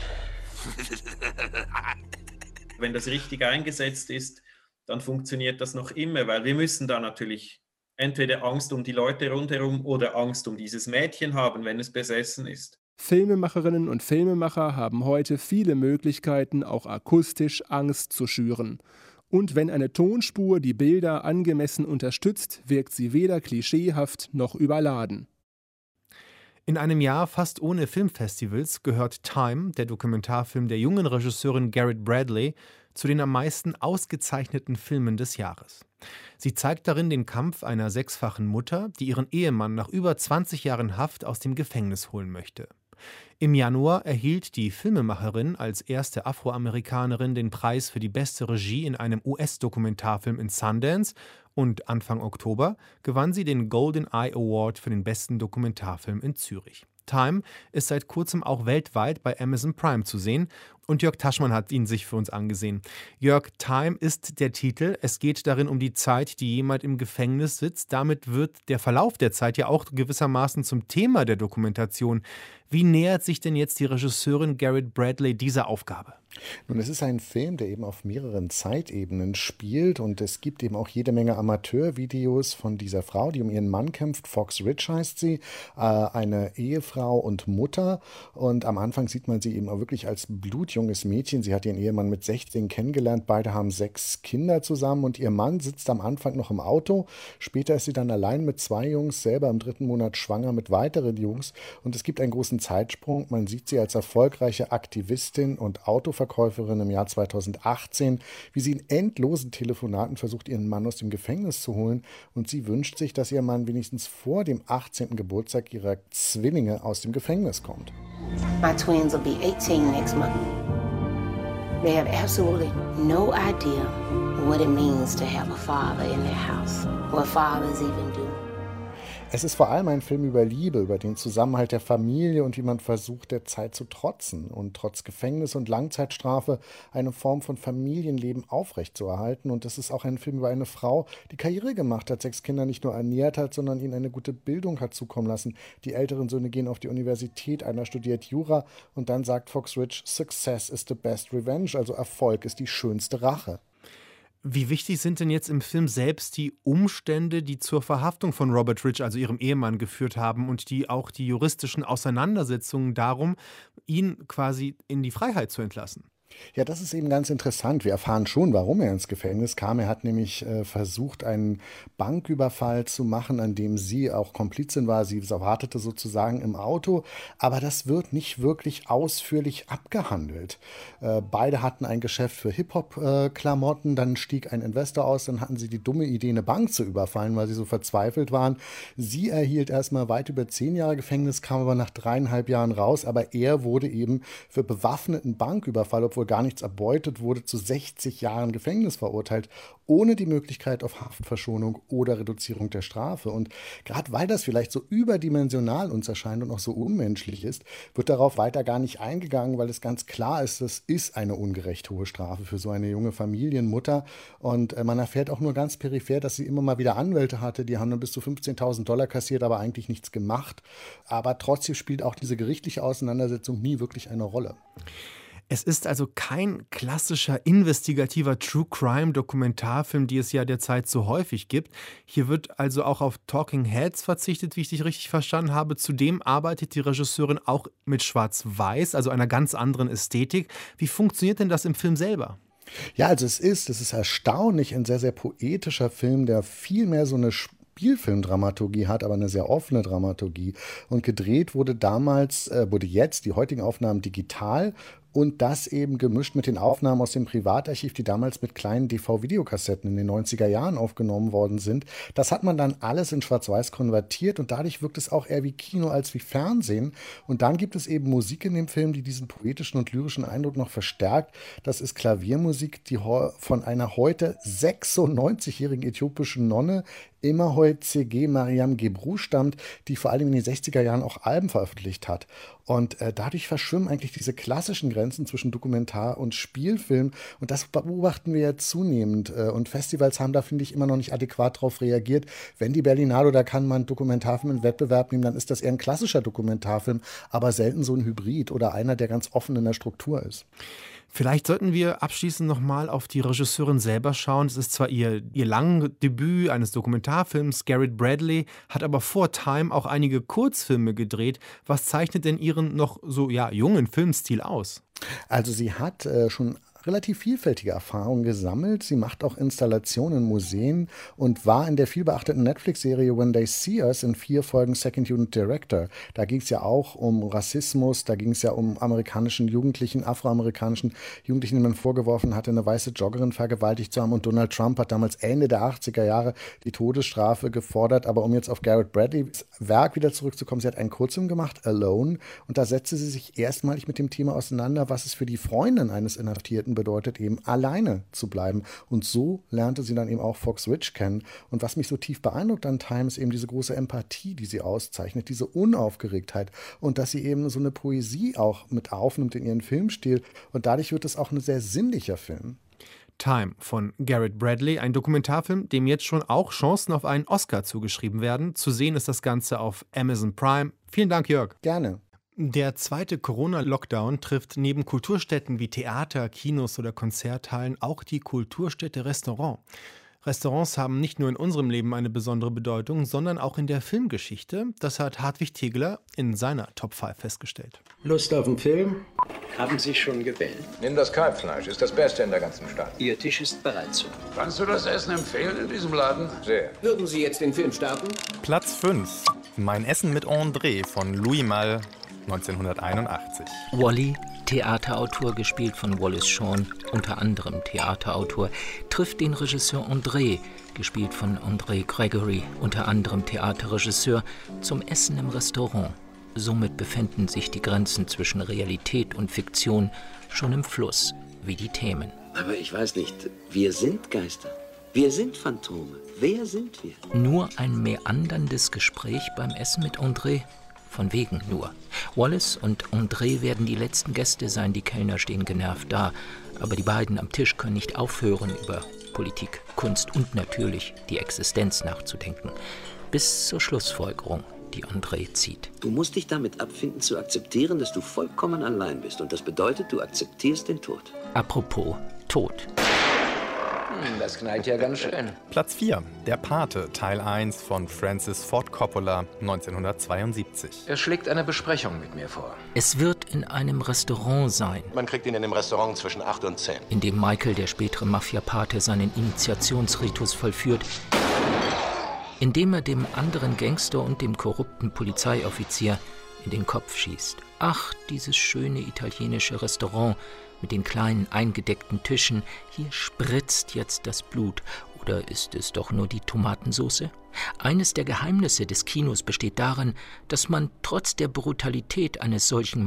Wenn das richtig eingesetzt ist, dann funktioniert das noch immer, weil wir müssen da natürlich entweder Angst um die Leute rundherum oder Angst um dieses Mädchen haben, wenn es besessen ist. Filmemacherinnen und Filmemacher haben heute viele Möglichkeiten, auch akustisch Angst zu schüren. Und wenn eine Tonspur die Bilder angemessen unterstützt, wirkt sie weder klischeehaft noch überladen. In einem Jahr fast ohne Filmfestivals gehört Time, der Dokumentarfilm der jungen Regisseurin Garrett Bradley, zu den am meisten ausgezeichneten Filmen des Jahres. Sie zeigt darin den Kampf einer sechsfachen Mutter, die ihren Ehemann nach über zwanzig Jahren Haft aus dem Gefängnis holen möchte. Im Januar erhielt die Filmemacherin als erste Afroamerikanerin den Preis für die beste Regie in einem U S-Dokumentarfilm in Sundance und Anfang Oktober gewann sie den Golden Eye Award für den besten Dokumentarfilm in Zürich. Time ist seit kurzem auch weltweit bei Amazon Prime zu sehen. Und Jörg Taschmann hat ihn sich für uns angesehen. Jörg, Time ist der Titel. Es geht darin um die Zeit, die jemand im Gefängnis sitzt. Damit wird der Verlauf der Zeit ja auch gewissermaßen zum Thema der Dokumentation. Wie nähert sich denn jetzt die Regisseurin Garrett Bradley dieser Aufgabe? Nun, es ist ein Film, der eben auf mehreren Zeitebenen spielt und es gibt eben auch jede Menge Amateurvideos von dieser Frau, die um ihren Mann kämpft. Fox Rich heißt sie, äh, eine Ehefrau und Mutter, und am Anfang sieht man sie eben auch wirklich als blutjunges Mädchen. Sie hat ihren Ehemann mit sechzehn kennengelernt, beide haben sechs Kinder zusammen und ihr Mann sitzt am Anfang noch im Auto. Später ist sie dann allein mit zwei Jungs, selber im dritten Monat schwanger mit weiteren Jungs, und es gibt einen großen Zeitsprung. Man sieht sie als erfolgreiche Aktivistin und Autoverkäuferin im Jahr zweitausendachtzehn, wie sie in endlosen Telefonaten versucht, ihren Mann aus dem Gefängnis zu holen, und sie wünscht sich, dass ihr Mann wenigstens vor dem achtzehnten Geburtstag ihrer Zwillinge aus dem Gefängnis kommt. My twins will be eighteen next month. They have absolutely no idea what it means to have a father in their house, what fathers even do. Es ist vor allem ein Film über Liebe, über den Zusammenhalt der Familie und wie man versucht, der Zeit zu trotzen und trotz Gefängnis und Langzeitstrafe eine Form von Familienleben aufrechtzuerhalten. Und es ist auch ein Film über eine Frau, die Karriere gemacht hat, sechs Kinder nicht nur ernährt hat, sondern ihnen eine gute Bildung hat zukommen lassen. Die älteren Söhne gehen auf die Universität, einer studiert Jura, und dann sagt Fox Rich, Success is the best revenge, also Erfolg ist die schönste Rache. Wie wichtig sind denn jetzt im Film selbst die Umstände, die zur Verhaftung von Robert Rich, also ihrem Ehemann, geführt haben und die auch die juristischen Auseinandersetzungen darum, ihn quasi in die Freiheit zu entlassen? Ja, das ist eben ganz interessant. Wir erfahren schon, warum er ins Gefängnis kam. Er hat nämlich äh, versucht, einen Banküberfall zu machen, an dem sie auch Komplizin war. Sie wartete sozusagen im Auto. Aber das wird nicht wirklich ausführlich abgehandelt. Äh, beide hatten ein Geschäft für Hip-Hop-Klamotten. Dann stieg ein Investor aus. Dann hatten sie die dumme Idee, eine Bank zu überfallen, weil sie so verzweifelt waren. Sie erhielt erstmal weit über zehn Jahre Gefängnis, kam aber nach dreieinhalb Jahren raus. Aber er wurde eben für bewaffneten Banküberfall, obwohl gar nichts erbeutet wurde, zu sechzig Jahren Gefängnis verurteilt, ohne die Möglichkeit auf Haftverschonung oder Reduzierung der Strafe. Und gerade weil das vielleicht so überdimensional uns erscheint und auch so unmenschlich ist, wird darauf weiter gar nicht eingegangen, weil es ganz klar ist, das ist eine ungerecht hohe Strafe für so eine junge Familienmutter. Und äh, man erfährt auch nur ganz peripher, dass sie immer mal wieder Anwälte hatte, die haben dann bis zu fünfzehntausend Dollar kassiert, aber eigentlich nichts gemacht. Aber trotzdem spielt auch diese gerichtliche Auseinandersetzung nie wirklich eine Rolle. Es ist also kein klassischer investigativer True-Crime-Dokumentarfilm, die es ja derzeit so häufig gibt. Hier wird also auch auf Talking Heads verzichtet, wie ich dich richtig verstanden habe. Zudem arbeitet die Regisseurin auch mit Schwarz-Weiß, also einer ganz anderen Ästhetik. Wie funktioniert denn das im Film selber? Ja, also es ist, es ist erstaunlich ein sehr, sehr poetischer Film, der viel mehr so eine Spielfilmdramaturgie hat, aber eine sehr offene Dramaturgie. Und gedreht wurde damals, äh, wurde jetzt die heutigen Aufnahmen digital. Und das eben gemischt mit den Aufnahmen aus dem Privatarchiv, die damals mit kleinen D V-Videokassetten in den neunziger Jahren aufgenommen worden sind. Das hat man dann alles in Schwarz-Weiß konvertiert und dadurch wirkt es auch eher wie Kino als wie Fernsehen. Und dann gibt es eben Musik in dem Film, die diesen poetischen und lyrischen Eindruck noch verstärkt. Das ist Klaviermusik, die von einer heute sechsundneunzigjährigen äthiopischen Nonne, Immerhoy C G Mariam Gebru, stammt, die vor allem in den sechziger Jahren auch Alben veröffentlicht hat. Und äh, dadurch verschwimmen eigentlich diese klassischen Grenzen zwischen Dokumentar- und Spielfilm. Und das beobachten wir ja zunehmend. Äh, und Festivals haben da, finde ich, immer noch nicht adäquat darauf reagiert. Wenn die Berlinale oder Cannes mal einen Dokumentarfilm in Wettbewerb nehmen, dann ist das eher ein klassischer Dokumentarfilm, aber selten so ein Hybrid oder einer, der ganz offen in der Struktur ist. Vielleicht sollten wir abschließend nochmal auf die Regisseurin selber schauen. Es ist zwar ihr, ihr langes Debüt eines Dokumentarfilms, Garrett Bradley, hat aber vor Time auch einige Kurzfilme gedreht. Was zeichnet denn ihren noch so ja, jungen Filmstil aus? Also sie hat äh, schon relativ vielfältige Erfahrungen gesammelt. Sie macht auch Installationen in Museen und war in der vielbeachteten Netflix-Serie When They See Us in vier Folgen Second Unit Director. Da ging es ja auch um Rassismus, da ging es ja um amerikanischen Jugendlichen, afroamerikanischen Jugendlichen, denen man vorgeworfen hatte, eine weiße Joggerin vergewaltigt zu haben. Und Donald Trump hat damals Ende der achtziger Jahre die Todesstrafe gefordert. Aber um jetzt auf Garrett Bradleys Werk wieder zurückzukommen, sie hat einen Kurzfilm gemacht, Alone. Und da setzte sie sich erstmalig mit dem Thema auseinander, was es für die Freundin eines Inhaftierten bedeutet eben, alleine zu bleiben. Und so lernte sie dann eben auch Fox Rich kennen. Und was mich so tief beeindruckt an Time ist eben diese große Empathie, die sie auszeichnet, diese Unaufgeregtheit und dass sie eben so eine Poesie auch mit aufnimmt in ihren Filmstil. Und dadurch wird es auch ein sehr sinnlicher Film. Time von Garrett Bradley, ein Dokumentarfilm, dem jetzt schon auch Chancen auf einen Oscar zugeschrieben werden. Zu sehen ist das Ganze auf Amazon Prime. Vielen Dank, Jörg. Gerne. Der zweite Corona-Lockdown trifft neben Kulturstätten wie Theater, Kinos oder Konzerthallen auch die Kulturstätte Restaurant. Restaurants haben nicht nur in unserem Leben eine besondere Bedeutung, sondern auch in der Filmgeschichte. Das hat Hartwig Tegeler in seiner Top fünf festgestellt. Lust auf einen Film? Haben Sie schon gewählt? Nimm das Kalbfleisch, ist das Beste in der ganzen Stadt. Ihr Tisch ist bereit zu. Kannst du das Essen empfehlen in diesem Laden? Sehr. Würden Sie jetzt den Film starten? Platz fünf. Mein Essen mit André von Louis Malle, neunzehnhunderteinundachtzig. Wally, Theaterautor, gespielt von Wallace Shawn, unter anderem Theaterautor, trifft den Regisseur André, gespielt von André Gregory, unter anderem Theaterregisseur, zum Essen im Restaurant. Somit befinden sich die Grenzen zwischen Realität und Fiktion schon im Fluss, wie die Themen. Aber ich weiß nicht, wir sind Geister. Wir sind Phantome. Wer sind wir? Nur ein meanderndes Gespräch beim Essen mit André? Von wegen nur. Wallace und André werden die letzten Gäste sein, die Kellner stehen genervt da. Aber die beiden am Tisch können nicht aufhören, über Politik, Kunst und natürlich die Existenz nachzudenken. Bis zur Schlussfolgerung, die André zieht. Du musst dich damit abfinden, zu akzeptieren, dass du vollkommen allein bist. Und das bedeutet, du akzeptierst den Tod. Apropos Tod. Das knallt ja ganz schön. Platz vier. Der Pate, Teil eins von Francis Ford Coppola, neunzehnhundertzweiundsiebzig. Er schlägt eine Besprechung mit mir vor. Es wird in einem Restaurant sein. Man kriegt ihn in dem Restaurant zwischen acht und zehn. In dem Michael, der spätere Mafia-Pate, seinen Initiationsritus vollführt, indem er dem anderen Gangster und dem korrupten Polizeioffizier in den Kopf schießt. Ach, dieses schöne italienische Restaurant mit den kleinen eingedeckten Tischen. Hier spritzt jetzt das Blut. Oder ist es doch nur die Tomatensauce? Eines der Geheimnisse des Kinos besteht darin, dass man trotz der Brutalität eines solchen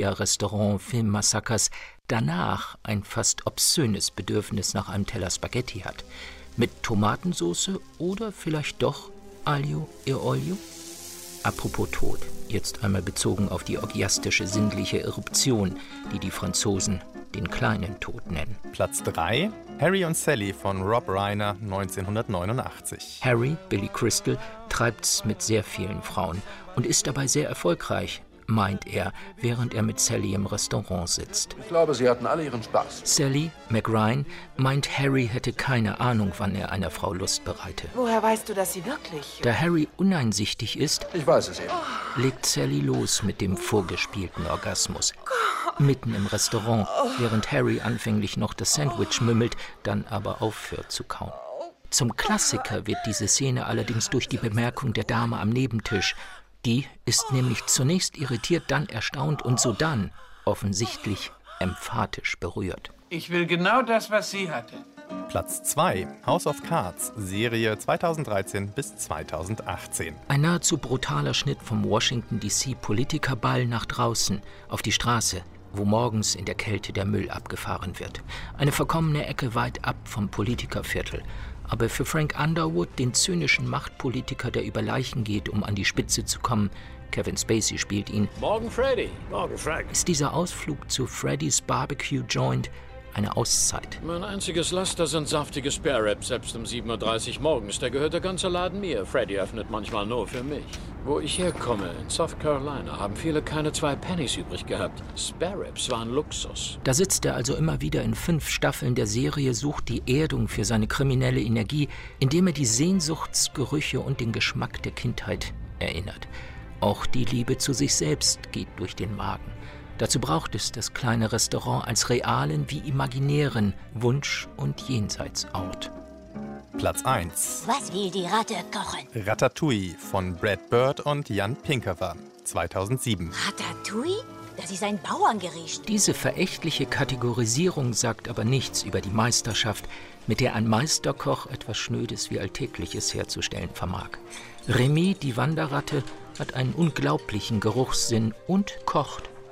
Mafia-Restaurant-Filmmassakers danach ein fast obszönes Bedürfnis nach einem Teller Spaghetti hat. Mit Tomatensauce oder vielleicht doch Aglio e Olio? Apropos Tod, jetzt einmal bezogen auf die orgiastische sinnliche Eruption, die die Franzosen den kleinen Tod nennen. Platz drei. Harry und Sally von Rob Reiner, neunzehnhundertneunundachtzig. Harry, Billy Crystal, treibt's mit sehr vielen Frauen und ist dabei sehr erfolgreich, meint er, während er mit Sally im Restaurant sitzt. Ich glaube, sie hatten alle ihren Spaß. Sally, Meg Ryan, meint, Harry hätte keine Ahnung, wann er einer Frau Lust bereite. Woher weißt du, dass sie wirklich... Da Harry uneinsichtig ist, ich weiß es eben. legt Sally los mit dem vorgespielten Orgasmus. Mitten im Restaurant, während Harry anfänglich noch das Sandwich mümmelt, dann aber aufhört zu kauen. Zum Klassiker wird diese Szene allerdings durch die Bemerkung der Dame am Nebentisch. Die ist nämlich zunächst irritiert, dann erstaunt und sodann offensichtlich emphatisch berührt. Ich will genau das, was sie hatte. Platz zwei. House of Cards, Serie zweitausenddreizehn bis zweitausendachtzehn. Ein nahezu brutaler Schnitt vom Washington D C Politikerball nach draußen, auf die Straße, wo morgens in der Kälte der Müll abgefahren wird. Eine verkommene Ecke weit ab vom Politikerviertel. Aber für Frank Underwood, den zynischen Machtpolitiker, der über Leichen geht, um an die Spitze zu kommen, Kevin Spacey spielt ihn, Morgen Freddy, morgen Frank. Ist dieser Ausflug zu Freddys Barbecue Joint eine Auszeit. Mein einziges Laster sind saftige Spare Ribs, selbst um sieben Uhr dreißig morgens. Da gehört der ganze Laden mir. Freddy öffnet manchmal nur für mich. Wo ich herkomme, in South Carolina, haben viele keine zwei Pennies übrig gehabt. Spare Ribs waren Luxus. Da sitzt er also immer wieder in fünf Staffeln der Serie, sucht die Erdung für seine kriminelle Energie, indem er die Sehnsuchtsgerüche und den Geschmack der Kindheit erinnert. Auch die Liebe zu sich selbst geht durch den Magen. Dazu braucht es das kleine Restaurant als realen wie imaginären Wunsch- und Jenseitsort. Platz eins. Was will die Ratte kochen? Ratatouille von Brad Bird und Jan Pinkover, zweitausendsieben. Ratatouille? Das ist ein Bauerngericht. Diese verächtliche Kategorisierung sagt aber nichts über die Meisterschaft, mit der ein Meisterkoch etwas Schnödes wie Alltägliches herzustellen vermag. Remy, die Wanderratte, hat einen unglaublichen Geruchssinn und kocht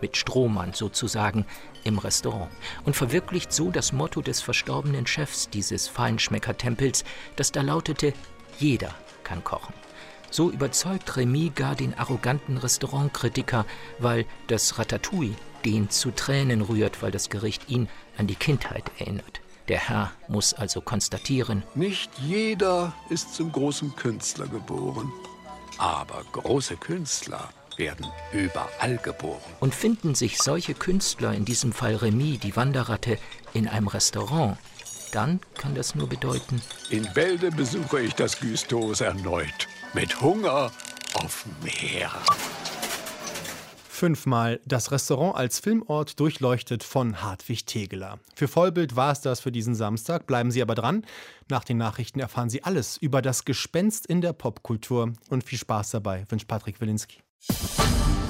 mit Strohmann sozusagen, im Restaurant und verwirklicht so das Motto des verstorbenen Chefs dieses Feinschmeckertempels, das da lautete: Jeder kann kochen. So überzeugt Remy gar den arroganten Restaurantkritiker, weil das Ratatouille den zu Tränen rührt, weil das Gericht ihn an die Kindheit erinnert. Der Herr muss also konstatieren: Nicht jeder ist zum großen Künstler geboren, aber große Künstler werden überall geboren. Und finden sich solche Künstler, in diesem Fall Remy, die Wanderratte, in einem Restaurant, dann kann das nur bedeuten: In Bälde besuche ich das Gustos erneut, mit Hunger auf mehr. Fünfmal das Restaurant als Filmort durchleuchtet von Hartwig Tegeler. Für Vollbild war es das für diesen Samstag. Bleiben Sie aber dran. Nach den Nachrichten erfahren Sie alles über das Gespenst in der Popkultur. Und viel Spaß dabei, wünscht Patrick Wilinski.